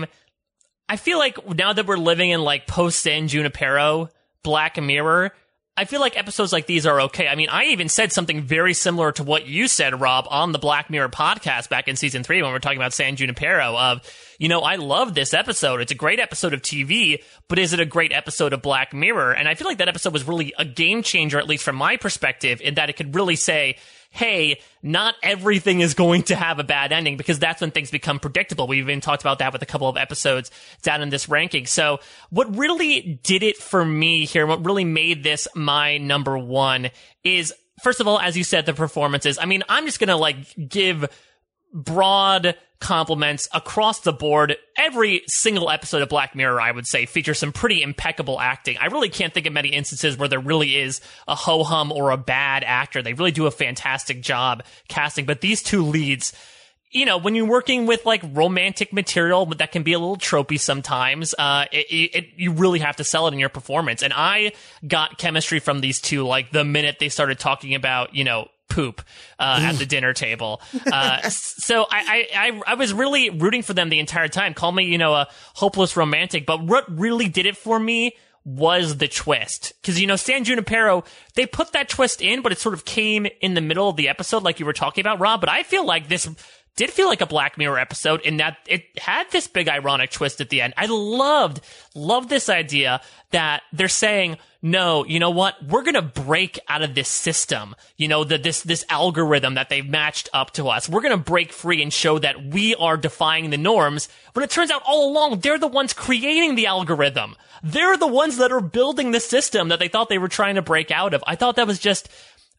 I feel like now that we're living in like post San Junipero, Black Mirror, I feel like episodes like these are okay. I mean, I even said something very similar to what you said, Rob, on the Black Mirror podcast back in season three when we were talking about San Junipero of, you know, I love this episode. It's a great episode of T V, but is it a great episode of Black Mirror? And I feel like that episode was really a game changer, at least from my perspective, in that it could really say, hey, not everything is going to have a bad ending, because that's when things become predictable. We've even talked about that with a couple of episodes down in this ranking. So what really did it for me here, what really made this my number one is, first of all, as you said, the performances. I mean, I'm just going to like give broad compliments across the board. Every single episode of Black Mirror, I would say, features some pretty impeccable acting. I really can't think of many instances where there really is a ho-hum or a bad actor. They really do a fantastic job casting. But these two leads, you know, when you're working with like romantic material that can be a little tropey sometimes, uh, it, it, you really have to sell it in your performance. And I got chemistry from these two like the minute they started talking about, you know, poop uh, at the dinner table. Uh, so I, I, I was really rooting for them the entire time. Call me, you know, a hopeless romantic, but what really did it for me was the twist. Because, you know, San Junipero, they put that twist in, but it sort of came in the middle of the episode like you were talking about, Rob. But I feel like this did feel like a Black Mirror episode in that it had this big ironic twist at the end. I loved, loved this idea that they're saying, no, you know what? We're going to break out of this system, you know, the, this, this algorithm that they've matched up to us. We're going to break free and show that we are defying the norms. But it turns out all along, they're the ones creating the algorithm. They're the ones that are building the system that they thought they were trying to break out of. I thought that was just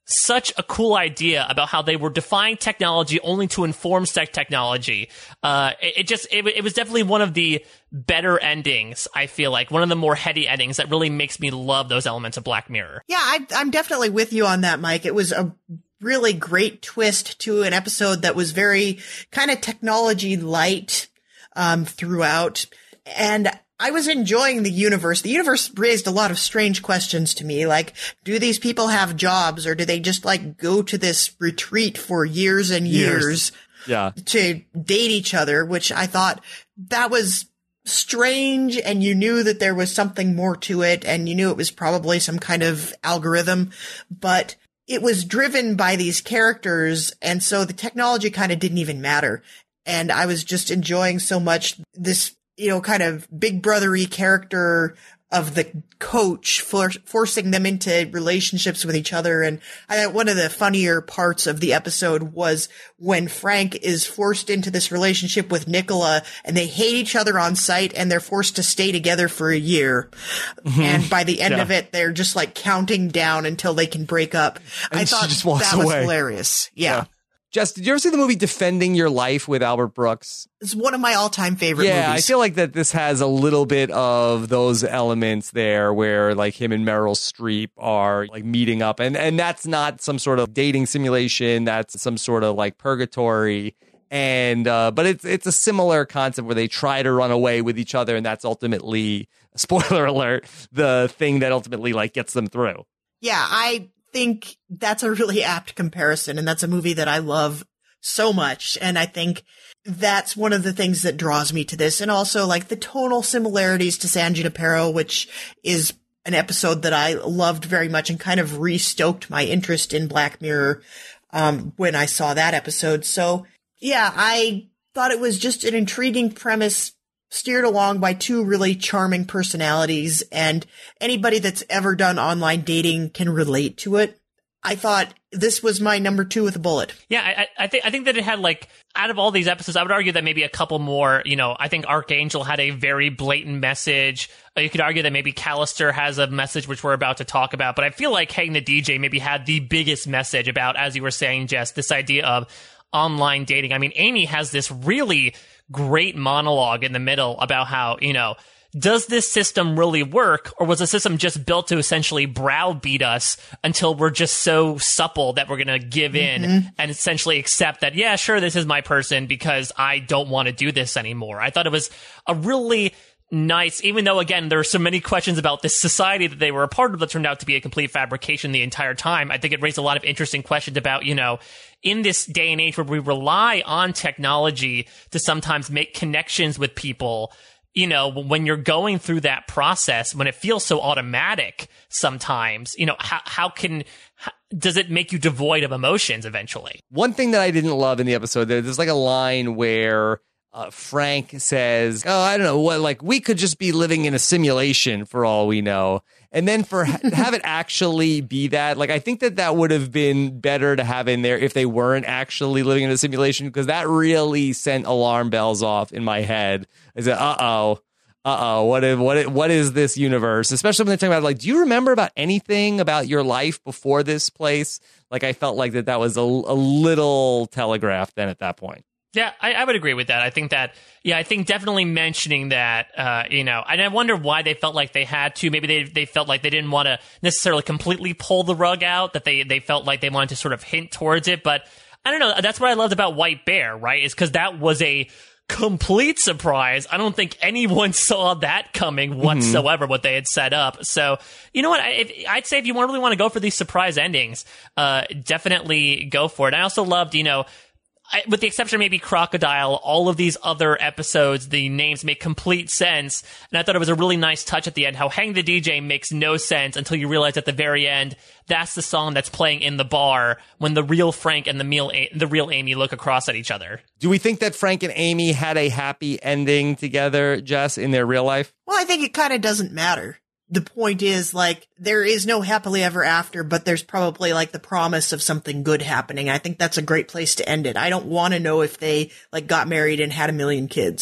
such a cool idea about how they were defying technology only to inform tech technology. Uh, it, it just, it, it was definitely one of the better endings, I feel like. One of the more heady endings that really makes me love those elements of Black Mirror. Yeah, I, I'm definitely with you on that, Mike. It was a really great twist to an episode that was very kind of technology light um, throughout. And I was enjoying the universe. The universe raised a lot of strange questions to me, like, do these people have jobs, or do they just, like, go to this retreat for years and years, years. Yeah. to date each other, which I thought that was strange, and you knew that there was something more to it, and you knew it was probably some kind of algorithm, but it was driven by these characters, and so the technology kind of didn't even matter. And I was just enjoying so much this, you know, kind of big brothery character of the coach for forcing them into relationships with each other. And I thought one of the funnier parts of the episode was when Frank is forced into this relationship with Nicola, and they hate each other on sight, and they're forced to stay together for a year. Mm-hmm. And by the end yeah. of it, they're just like counting down until they can break up. And I thought just walks that was away. hilarious. Yeah. yeah. Jess, did you ever see the movie Defending Your Life with Albert Brooks? It's one of my all-time favorite yeah, movies. I feel like that this has a little bit of those elements there where like him and Meryl Streep are like meeting up. And, and that's not some sort of dating simulation. That's some sort of like purgatory. And uh, but it's it's a similar concept where they try to run away with each other. And that's ultimately, spoiler alert, the thing that ultimately like gets them through. Yeah, I think that's a really apt comparison, and that's a movie that I love so much, and I think that's one of the things that draws me to this, and also like the tonal similarities to San Junipero, which is an episode that I loved very much and kind of re-stoked my interest in Black Mirror um when I saw that episode. So yeah, I thought it was just an intriguing premise, steered along by two really charming personalities, and anybody that's ever done online dating can relate to it. I thought this was my number two with a bullet. Yeah, I, I think I think that it had, like, out of all these episodes, I would argue that maybe a couple more, you know, I think Archangel had a very blatant message. You could argue that maybe Callister has a message which we're about to talk about, but I feel like Hang the D J maybe had the biggest message about, as you were saying, Jess, this idea of online dating. I mean, Amy has this really great monologue in the middle about how, you know, does this system really work, or was the system just built to essentially browbeat us until we're just so supple that we're going to give in mm-hmm. and essentially accept that, yeah, sure, this is my person because I don't want to do this anymore. I thought it was a really nice, even though, again, there are so many questions about this society that they were a part of that turned out to be a complete fabrication the entire time. I think it raised a lot of interesting questions about, you know, in this day and age where we rely on technology to sometimes make connections with people, you know, when you're going through that process, when it feels so automatic sometimes, you know, how, how can, how, does it make you devoid of emotions eventually? One thing that I didn't love in the episode, there's like a line where Uh, Frank says, oh, I don't know what, like, we could just be living in a simulation for all we know. And then for ha- have it actually be that, like, I think that that would have been better to have in there if they weren't actually living in a simulation, because that really sent alarm bells off in my head. I said, uh-oh, uh-oh, what is, what is, what is this universe? Especially when they're talking about, like, do you remember about anything about your life before this place? Like, I felt like that that was a, a little telegraphed then at that point. Yeah, I, I would agree with that. I think that, yeah, I think definitely mentioning that, uh, you know, and I wonder why they felt like they had to. Maybe they they felt like they didn't want to necessarily completely pull the rug out, that they, they felt like they wanted to sort of hint towards it. But I don't know. That's what I loved about White Bear, right? Is because that was a complete surprise. I don't think anyone saw that coming whatsoever, mm-hmm. what they had set up. So, you know what? I, if, I'd say if you really want to go for these surprise endings, uh, definitely go for it. I also loved, you know, I, with the exception of maybe Crocodile, all of these other episodes, the names make complete sense. And I thought it was a really nice touch at the end, how Hang the D J makes no sense until you realize at the very end, that's the song that's playing in the bar when the real Frank and the, meal, the real Amy look across at each other. Do we think that Frank and Amy had a happy ending together, Jess, in their real life? Well, I think it kind of doesn't matter. The point is, like, there is no happily ever after, but there's probably, like, the promise of something good happening. I think that's a great place to end it. I don't want to know if they, like, got married and had a million kids.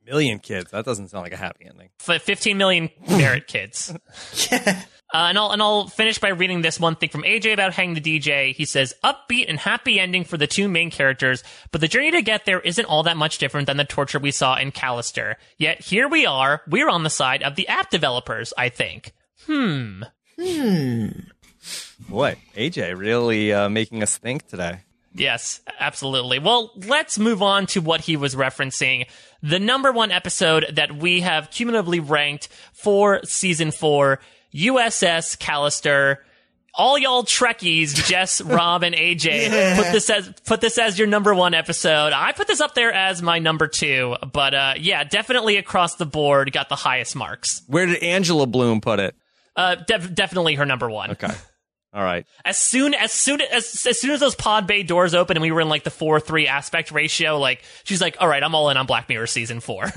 million kids. That doesn't sound like a happy ending. F- fifteen million merit kids. Yeah. Uh, and I'll and I'll finish by reading this one thing from A J about Hang the D J. He says, upbeat and happy ending for the two main characters, but the journey to get there isn't all that much different than the torture we saw in Callister. Yet here we are, we're on the side of the app developers, I think. Hmm. Hmm. Boy, A J really uh, making us think today. Yes, absolutely. Well, let's move on to what he was referencing. The number one episode that we have cumulatively ranked for season four, U S S Callister. All y'all Trekkies, Jess, Rob, and A J, Yeah. put this as put this as your number one episode. I put this up there as my number two, but uh, yeah, definitely across the board got the highest marks. Where did Angela Bloom put it? Uh, def- definitely her number one. Okay. All right. As soon as soon as as soon as those pod bay doors open and we were in like the four three aspect ratio, like she's like, all right, I'm all in on Black Mirror season four.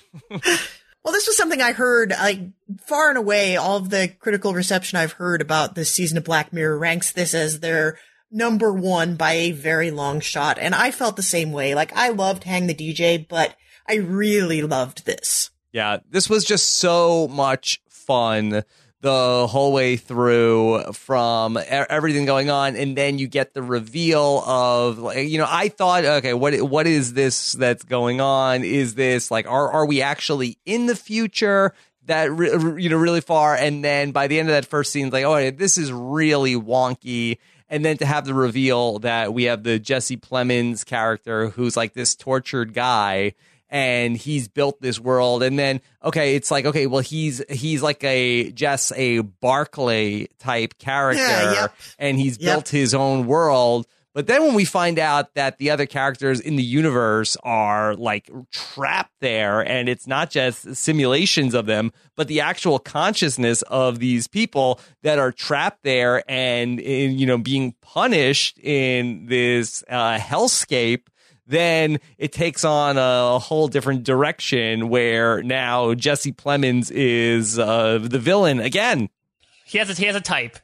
Well, this was something I heard, like, far and away, all of the critical reception I've heard about this season of Black Mirror ranks this as their number one by a very long shot. And I felt the same way. Like, I loved Hang the D J, but I really loved this. Yeah, this was just so much fun the whole way through, from e- everything going on, and then you get the reveal of, like, you know, I thought, okay, what what is this that's going on? Is this like, are are we actually in the future? That re- you know, really far, and then by the end of that first scene, it's like, oh, this is really wonky. And then to have the reveal that we have the Jesse Plemons character, who's like this tortured guy, and he's built this world. And then, okay, it's like, okay, well, he's he's like a Jess, a Barclay type character, Yeah, yep. and he's Yep. built his own world. But then when we find out that the other characters in the universe are like trapped there, and it's not just simulations of them, but the actual consciousness of these people that are trapped there and, in, you know, being punished in this uh, hellscape, then it takes on a whole different direction where now Jesse Plemons is uh, the villain again. He has a, he has a type.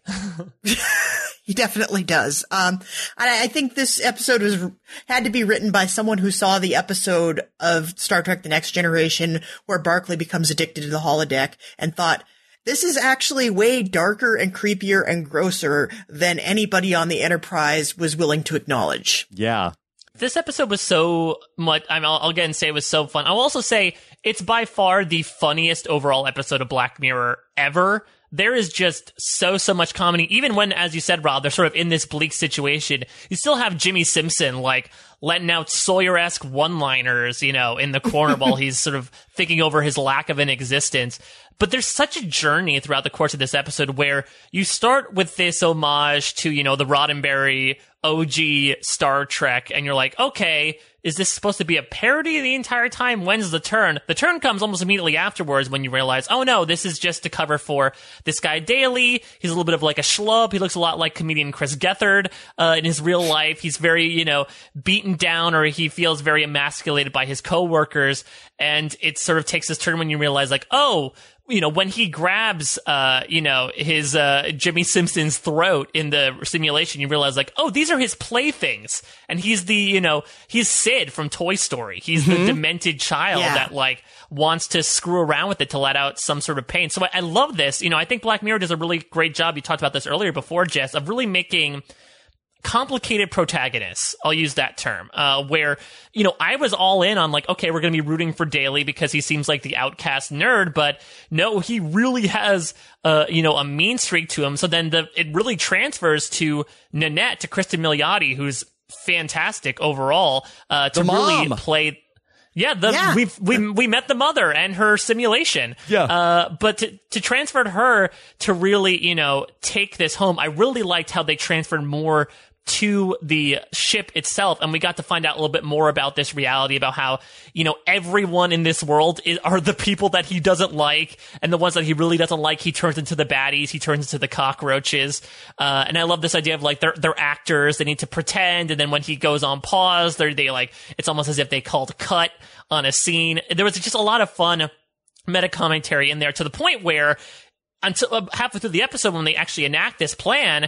He definitely does. Um, and I I think this episode was had to be written by someone who saw the episode of Star Trek: The Next Generation where Barclay becomes addicted to the holodeck and thought, this is actually way darker and creepier and grosser than anybody on the Enterprise was willing to acknowledge. Yeah. This episode was so much, I mean, I'll, I'll again say it was so fun. I'll also say it's by far the funniest overall episode of Black Mirror ever. There is just so, so much comedy. Even when, as you said, Rob, they're sort of in this bleak situation, you still have Jimmy Simpson, like, letting out Sawyer-esque one-liners, you know, in the corner while he's sort of thinking over his lack of an existence. But there's such a journey throughout the course of this episode where you start with this homage to, you know, the Roddenberry O G Star Trek, and you're like, okay, is this supposed to be a parody the entire time? When's the turn? The turn comes almost immediately afterwards when you realize, oh no, this is just to cover for this guy Daly. He's a little bit of like a schlub. He looks a lot like comedian Chris Gethard uh, in his real life. He's very, you know, beaten down, or he feels very emasculated by his coworkers. And it sort of takes this turn when you realize, like, oh, you know, when he grabs, uh, you know, his, uh, Jimmy Simpson's throat in the simulation, you realize, like, oh, these are his playthings. And he's the, you know, he's Sid from Toy Story. He's the demented child Yeah. that, like, wants to screw around with it to let out some sort of pain. So I, I love this. You know, I think Black Mirror does a really great job. You talked about this earlier before, Jess, of really making complicated protagonists. I'll use that term, uh, where, you know, I was all in on like, okay, we're going to be rooting for Daly because he seems like the outcast nerd, but no, he really has, uh, you know, a mean streak to him. So then the, it really transfers to Nanette, to Kristen Milioti, who's fantastic overall, uh, to The really mom. play. Yeah, the, Yeah. we've, we we met the mother and her simulation. Yeah. Uh, but to, to transfer her to really, you know, take this home, I really liked how they transferred more to the ship itself, and we got to find out a little bit more about this reality, about how, you know, everyone in this world is, are the people that he doesn't like, and the ones that he really doesn't like, he turns into the baddies, he turns into the cockroaches. Uh, and I love this idea of like, they're, they're actors, they need to pretend, and then when he goes on pause, they're, they like, it's almost as if they called cut on a scene. There was just a lot of fun meta commentary in there, to the point where until uh, halfway through the episode, when they actually enact this plan,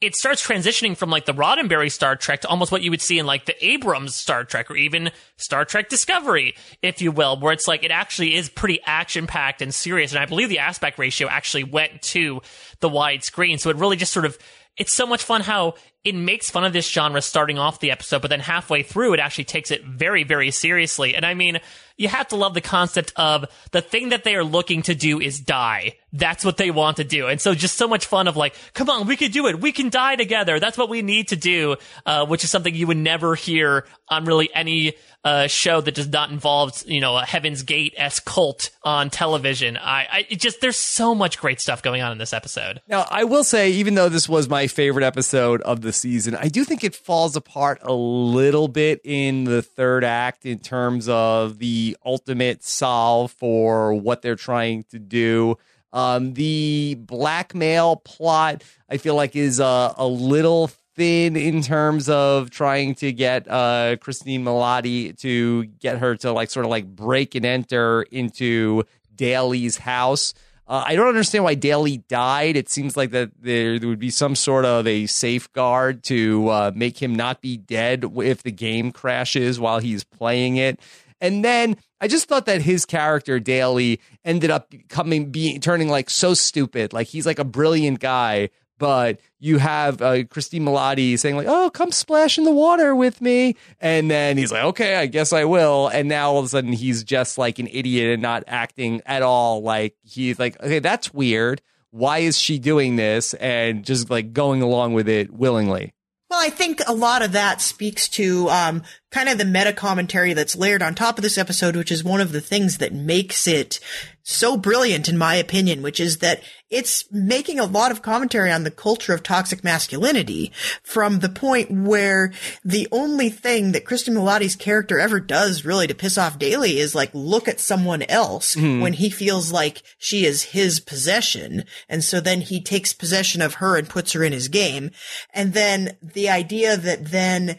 it starts transitioning from like the Roddenberry Star Trek to almost what you would see in like the Abrams Star Trek or even Star Trek Discovery, if you will, where it's like it actually is pretty action-packed and serious. And I believe the aspect ratio actually went to the widescreen. So it really just sort of, it's so much fun how it makes fun of this genre starting off the episode, but then halfway through it actually takes it very, very seriously. And I mean, you have to love the concept of the thing that they are looking to do is die. That's what they want to do. And so just so much fun of like, come on, we can do it. We can die together. That's what we need to do, uh, which is something you would never hear on really any uh, show that does not involve, you know, a Heaven's Gate-esque cult on television. I, I it just, there's so much great stuff going on in this episode. Now, I will say, even though this was my favorite episode of the season, I do think it falls apart a little bit in the third act in terms of the ultimate solve for what they're trying to do. Um, the blackmail plot, I feel like, is uh, a little thin in terms of trying to get uh, Christine Milioti to get her to like sort of like break and enter into Daly's house. Uh, I don't understand why Daly died. It seems like that there, there would be some sort of a safeguard to uh, make him not be dead if the game crashes while he's playing it. And then I just thought that his character, Daly, ended up coming, being turning like so stupid. Like he's like a brilliant guy, but you have uh, Christine Milioti saying like, "Oh, come splash in the water with me," and then he's like, "Okay, I guess I will." And now all of a sudden he's just like an idiot and not acting at all. Like he's like, "Okay, that's weird. Why is she doing this?" And just like going along with it willingly. Well, I think a lot of that speaks to um, kind of the meta commentary that's layered on top of this episode, which is one of the things that makes it so brilliant, in my opinion, which is that it's making a lot of commentary on the culture of toxic masculinity from the point where the only thing that Kristen Milioti's character ever does really to piss off Daly is like look at someone else mm. when he feels like she is his possession. And so then he takes possession of her and puts her in his game. And then the idea that then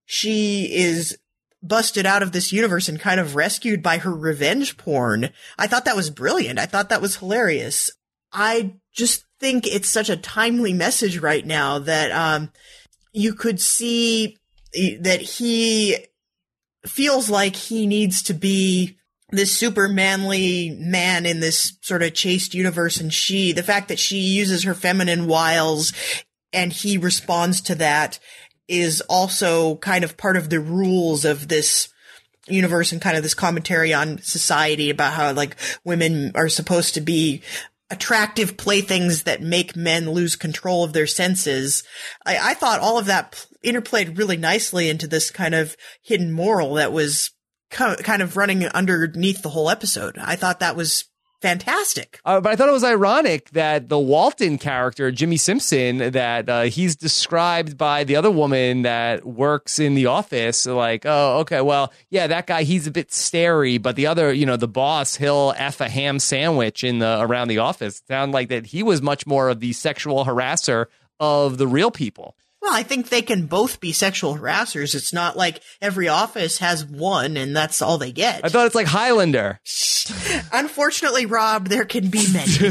she is busted out of this universe and kind of rescued by her revenge porn. I thought that was brilliant. I thought that was hilarious. I just think it's such a timely message right now that um, you could see that he feels like he needs to be this super manly man in this sort of chaste universe. And she, the fact that she uses her feminine wiles and he responds to that is also kind of part of the rules of this universe and kind of this commentary on society about how like women are supposed to be attractive playthings that make men lose control of their senses. I, I thought all of that interplayed really nicely into this kind of hidden moral that was co- kind of running underneath the whole episode. I thought that was fantastic. Uh, but I thought it was ironic that the Walton character, Jimmy Simpson, that uh, he's described by the other woman that works in the office, like, oh, okay, well, yeah, that guy, he's a bit starey, but the other, you know, the boss, he'll F a ham sandwich in the around the office. It sounded like that he was much more of the sexual harasser of the real people. Well, I think they can both be sexual harassers. It's not like every office has one and that's all they get. I thought it's like Highlander. Unfortunately, Rob, there can be many.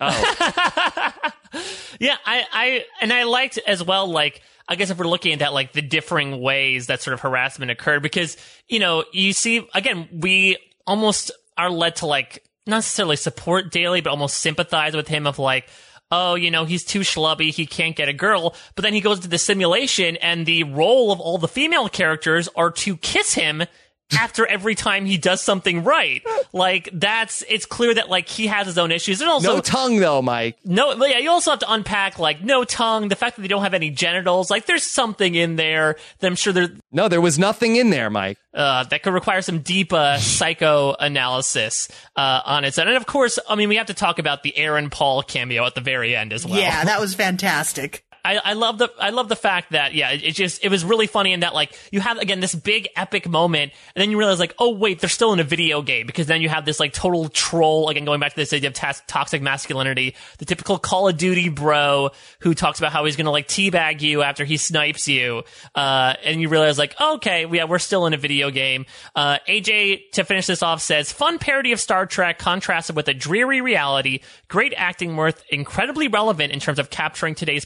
Oh. Yeah, I, I, and I liked as well, like, I guess if we're looking at that, like the differing ways that sort of harassment occurred, because, you know, you see, again, we almost are led to like, not necessarily support Daly, but almost sympathize with him of like, oh, you know, he's too schlubby, he can't get a girl. But then he goes to the simulation, and the role of all the female characters are to kiss him after every time he does something right. Like, that's, it's clear that, like, he has his own issues. And also, no tongue, though, Mike. No, yeah, you also have to unpack, like, no tongue, the fact that they don't have any genitals. Like, there's something in there that I'm sure there... No, there was nothing in there, Mike. Uh, that could require some deep uh, psychoanalysis uh, on its own. And, of course, I mean, we have to talk about the Aaron Paul cameo at the very end as well. Yeah, that was fantastic. I, I love the I love the fact that yeah it, it just it was really funny in that like you have again this big epic moment and then you realize like oh wait they're still in a video game because then you have this like total troll again going back to this idea of tas- toxic masculinity, the typical Call of Duty bro who talks about how he's gonna like teabag you after he snipes you uh and you realize like oh, okay yeah we're still in a video game. uh A J to finish this off says fun parody of Star Trek contrasted with a dreary reality, great acting worth, incredibly relevant in terms of capturing today's political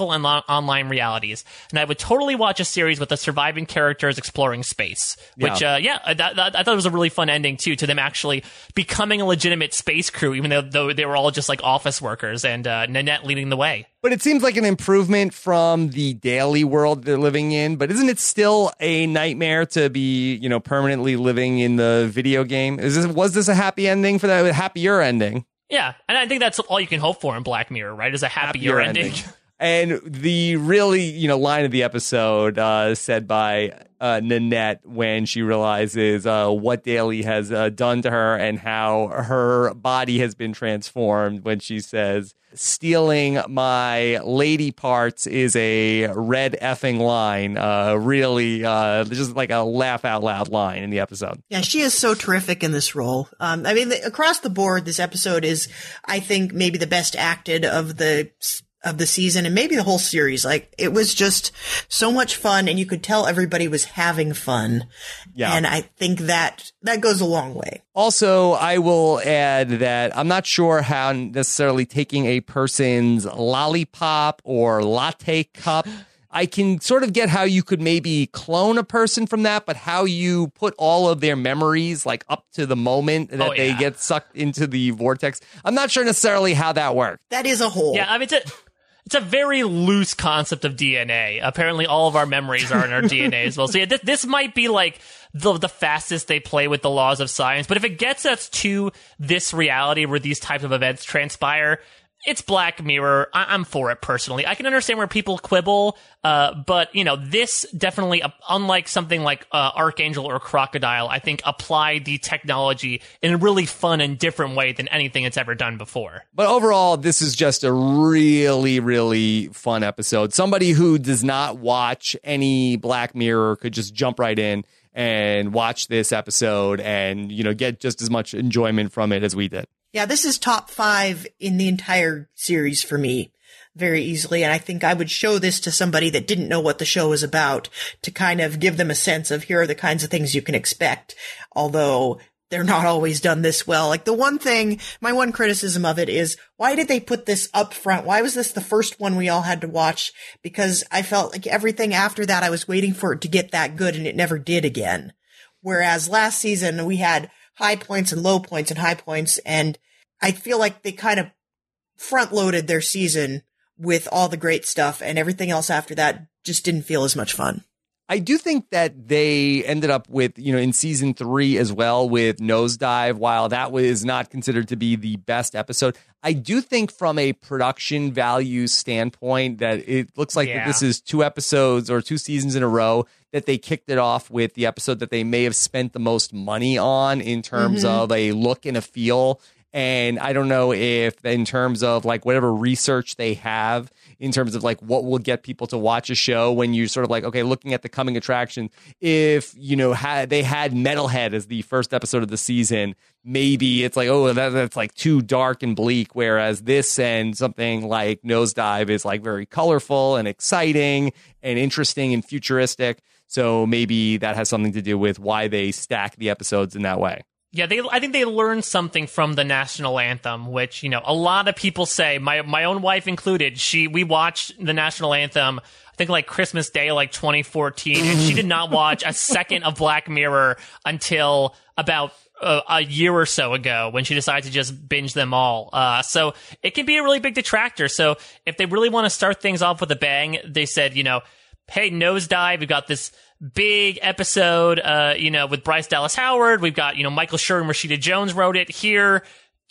virtual and lo- online realities. And I would totally watch a series with the surviving characters exploring space. Which, yeah, uh, yeah that, that, I thought it was a really fun ending, too, to them actually becoming a legitimate space crew, even though, though they were all just like office workers, and uh, Nanette leading the way. But it seems like an improvement from the daily world they're living in. But isn't it still a nightmare to be, you know, permanently living in the video game? Is this, was this a happy ending for that? A happier ending? Yeah, and I think that's all you can hope for in Black Mirror, right? Is a happier, happier ending. ending. And the really, you know, line of the episode uh, said by uh, Nanette when she realizes uh, what Daily has uh, done to her and how her body has been transformed, when she says, "Stealing my lady parts is a red effing line." Uh, really, uh, just like a laugh out loud line in the episode. Yeah, she is so terrific in this role. Um, I mean, the, across the board, this episode is, I think, maybe the best acted of the of the season and maybe the whole series. Like, it was just so much fun, and you could tell everybody was having fun. Yeah. And I think that that goes a long way. Also, I will add that I'm not sure how necessarily taking a person's lollipop or latte cup, I can sort of get how you could maybe clone a person from that, but how you put all of their memories like up to the moment that oh, yeah. they get sucked into the vortex, I'm not sure necessarily how that works. That is a whole. Yeah, I mean, it's a, it's a very loose concept of D N A. Apparently, all of our memories are in our D N A as well. So yeah, this, this might be like the the fastest they play with the laws of science. But if it gets us to this reality where these types of events transpire, it's Black Mirror. I- I'm for it personally. I can understand where people quibble, uh, but you know, this definitely, uh, unlike something like uh, Archangel or Crocodile, I think applied the technology in a really fun and different way than anything it's ever done before. But overall, this is just a really, really fun episode. Somebody who does not watch any Black Mirror could just jump right in and watch this episode and, you know, get just as much enjoyment from it as we did. Yeah, this is top five in the entire series for me very easily. And I think I would show this to somebody that didn't know what the show was about to kind of give them a sense of here are the kinds of things you can expect. Although they're not always done this well. Like the one thing, my one criticism of it is, why did they put this up front? Why was this the first one we all had to watch? Because I felt like everything after that, I was waiting for it to get that good, and it never did again. Whereas last season we had high points and low points and high points. And I feel like they kind of front loaded their season with all the great stuff, and everything else after that just didn't feel as much fun. I do think that they ended up with, you know, in season three as well with Nosedive, while that was not considered to be the best episode. I do think from a production value standpoint that it looks like yeah. that this is two episodes or two seasons in a row that they kicked it off with the episode that they may have spent the most money on in terms mm-hmm. of a look and a feel. And I don't know if in terms of like whatever research they have in terms of like what will get people to watch a show when you sort of like, okay, looking at the coming attraction, if, you know, had they had Metalhead as the first episode of the season, maybe it's like, oh, that, that's like too dark and bleak. Whereas this and something like Nosedive is like very colorful and exciting and interesting and futuristic. So maybe that has something to do with why they stack the episodes in that way. Yeah, they. I think they learned something from the national anthem, which, you know, a lot of people say, my my own wife included, she we watched the national anthem, I think like Christmas Day, like twenty fourteen, and she did not watch a second of Black Mirror until about uh, a year or so ago when she decided to just binge them all. Uh, so it can be a really big detractor. So if they really want to start things off with a bang, they said, you know, hey, Nosedive, we've got this big episode, uh, you know, with Bryce Dallas Howard. We've got, you know, Michael Schur and Rashida Jones wrote it here.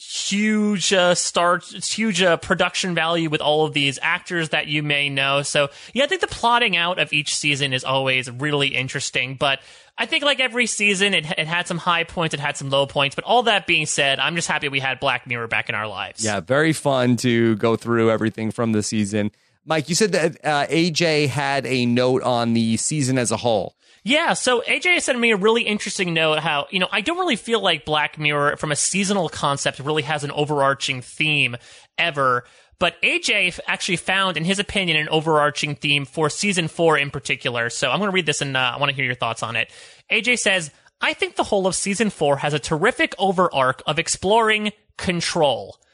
Huge, uh, start, huge, uh, production value with all of these actors that you may know. So, yeah, I think the plotting out of each season is always really interesting. But I think like every season, it, it had some high points, it had some low points. But all that being said, I'm just happy we had Black Mirror back in our lives. Yeah, very fun to go through everything from the season. Mike, you said that uh, A J had a note on the season as a whole. Yeah, so A J sent me a really interesting note how, you know, I don't really feel like Black Mirror from a seasonal concept really has an overarching theme ever. But A J actually found, in his opinion, an overarching theme for season four in particular. So I'm going to read this and uh, I want to hear your thoughts on it. A J says, I think the whole of season four has a terrific overarch of exploring control.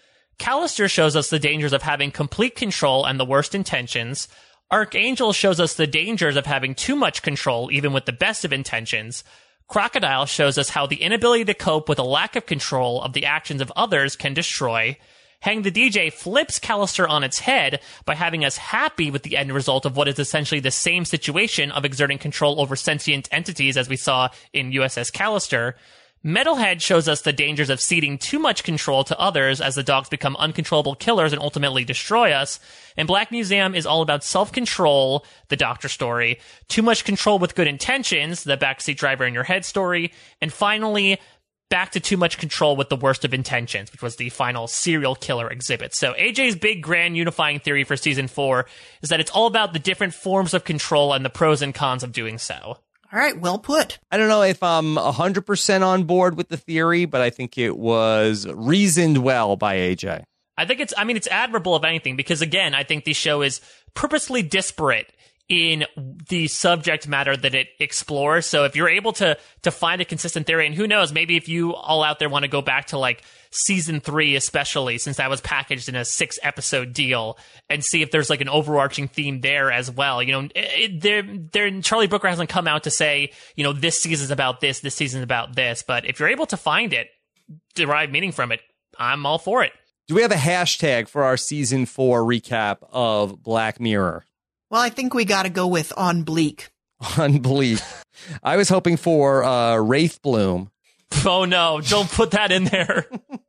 Callister shows us the dangers of having complete control and the worst intentions. Archangel shows us the dangers of having too much control, even with the best of intentions. Crocodile shows us how the inability to cope with a lack of control of the actions of others can destroy. Hang the D J flips Callister on its head by having us happy with the end result of what is essentially the same situation of exerting control over sentient entities as we saw in U S S Callister. Metalhead shows us the dangers of ceding too much control to others as the dogs become uncontrollable killers and ultimately destroy us. And Black Museum is all about self-control, the Doctor story, too much control with good intentions, the backseat driver in your head story, and finally, back to too much control with the worst of intentions, which was the final serial killer exhibit. So A J's big grand unifying theory for season four is that it's all about the different forms of control and the pros and cons of doing so. All right, well put. I don't know if I'm one hundred percent on board with the theory, but I think it was reasoned well by A J. I think it's, I mean, it's admirable if anything, because again, I think the show is purposely disparate in the subject matter that it explores. So if you're able to to find a consistent theory, and who knows, maybe if you all out there want to go back to like season three, especially since that was packaged in a six episode deal, and see if there's like an overarching theme there as well. You know, it, there, there, Charlie Brooker hasn't come out to say, you know, this season's about this, this season's about this. But if you're able to find it, derive meaning from it, I'm all for it. Do we have a hashtag for our season four recap of Black Mirror? Well, I think we got to go with On Bleak. On Bleak. I was hoping for uh, Wraith Bloom. Oh, no. Don't put that in there.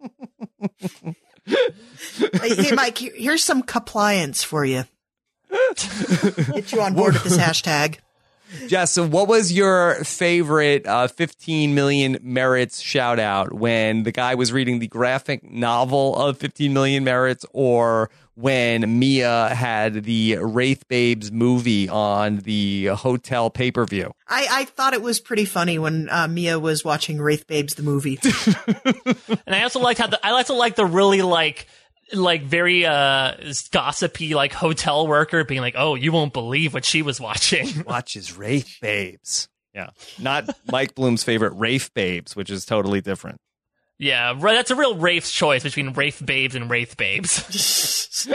Hey, Mike, here's some compliance for you. Get you on board with this hashtag. Jess, so what was your favorite uh, fifteen million Merits shout out when the guy was reading the graphic novel of fifteen million Merits, or when Mia had the Wraith Babes movie on the hotel pay-per-view? I, I thought it was pretty funny when uh, Mia was watching Wraith Babes, the movie. And I also liked how the, I also like the really like, like very uh gossipy like hotel worker being like, oh, you won't believe what she was watching. Watches Wraith Babes. Yeah. Not Mike Bloom's favorite Wraith Babes, which is totally different. Yeah, that's a real Wraith's choice between Wraith Babes and Wraith Babes.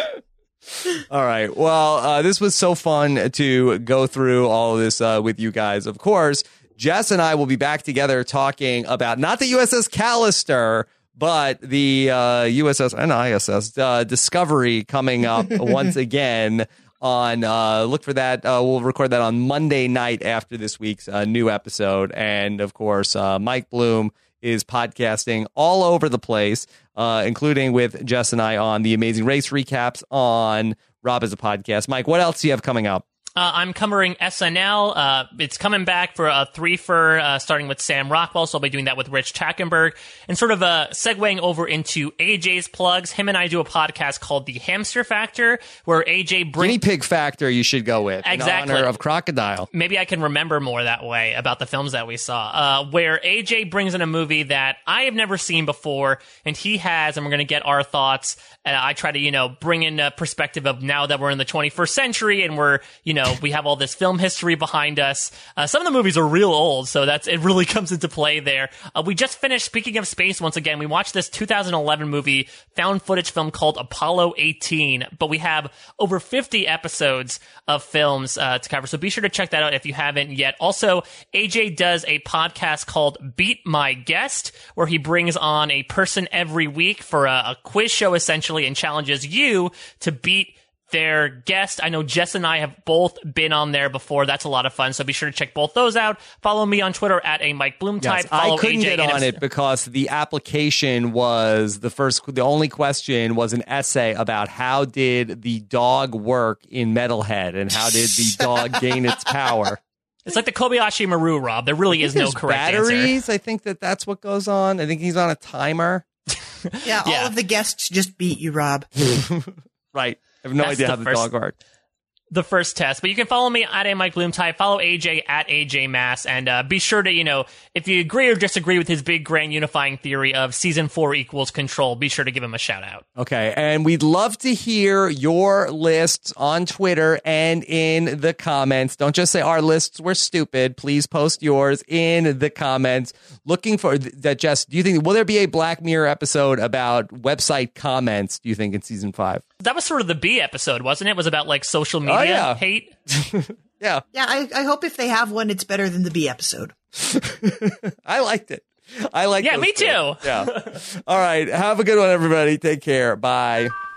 All right. Well, uh, this was so fun to go through all of this uh, with you guys. Of course, Jess and I will be back together talking about not the U S S Callister, but the uh, U S S and I S S uh, Discovery coming up once again on, uh, look for that. Uh, we'll record that on Monday night after this week's uh, new episode. And of course, uh, Mike Bloom is podcasting all over the place, uh, including with Jess and I on the Amazing Race recaps on Rob as a Podcast. Mike, what else do you have coming up? Uh, I'm covering S N L. Uh, it's coming back for a three-fer, uh, starting with Sam Rockwell, so I'll be doing that with Rich Tackenberg. And sort of uh, segueing over into A J's plugs, him and I do a podcast called The Hamster Factor, where A J brings... Guinea Pig Factor you should go with, exactly. in honor of Crocodile. Maybe I can remember more that way about the films that we saw, uh, where A J brings in a movie that I have never seen before, and he has, and we're going to get our thoughts. And I try to, you know, bring in a perspective of now that we're in the twenty-first century, and we're, you know, we have all this film history behind us. Uh, some of the movies are real old, so that's it really comes into play there. Uh, we just finished, speaking of space once again, we watched this two thousand eleven movie, found footage film called Apollo eighteen, but we have over fifty episodes of films uh, to cover, so be sure to check that out if you haven't yet. Also, A J does a podcast called Beat My Guest, where he brings on a person every week for a, a quiz show, essentially, and challenges you to beat their guest. I know Jess and I have both been on there before. That's a lot of fun, so be sure to check both those out. Follow me on Twitter at a Mike Bloom type. Yes, Follow I couldn't A J get on it because the application was the first, the only question was an essay about how did the dog work in Metalhead and how did the dog gain its power. It's like the Kobayashi Maru, Rob. There really is no correct batteries. answer. I think that that's what goes on. I think he's on a timer. Yeah, all Yeah. of the guests just beat you, Rob. Right. I have no That's idea the how the first- dog works. the first test. But you can follow me at a Mike Bloomtide, follow A J at A J Mass, and uh, be sure to, you know, if you agree or disagree with his big grand unifying theory of season four equals Control, be sure to give him a shout out. Okay, and we'd love to hear your lists on Twitter and in the comments. Don't just say our lists were stupid. Please post yours in the comments. Looking for that, Jess, do you think, will there be a Black Mirror episode about website comments, do you think, in season five? That was sort of the B episode, wasn't it? It was about like social media oh, yeah. hate. yeah. Yeah, I, I hope if they have one, it's better than the B episode. I liked it. I like Yeah, those me two. too. Yeah. All right. Have a good one, everybody. Take care. Bye.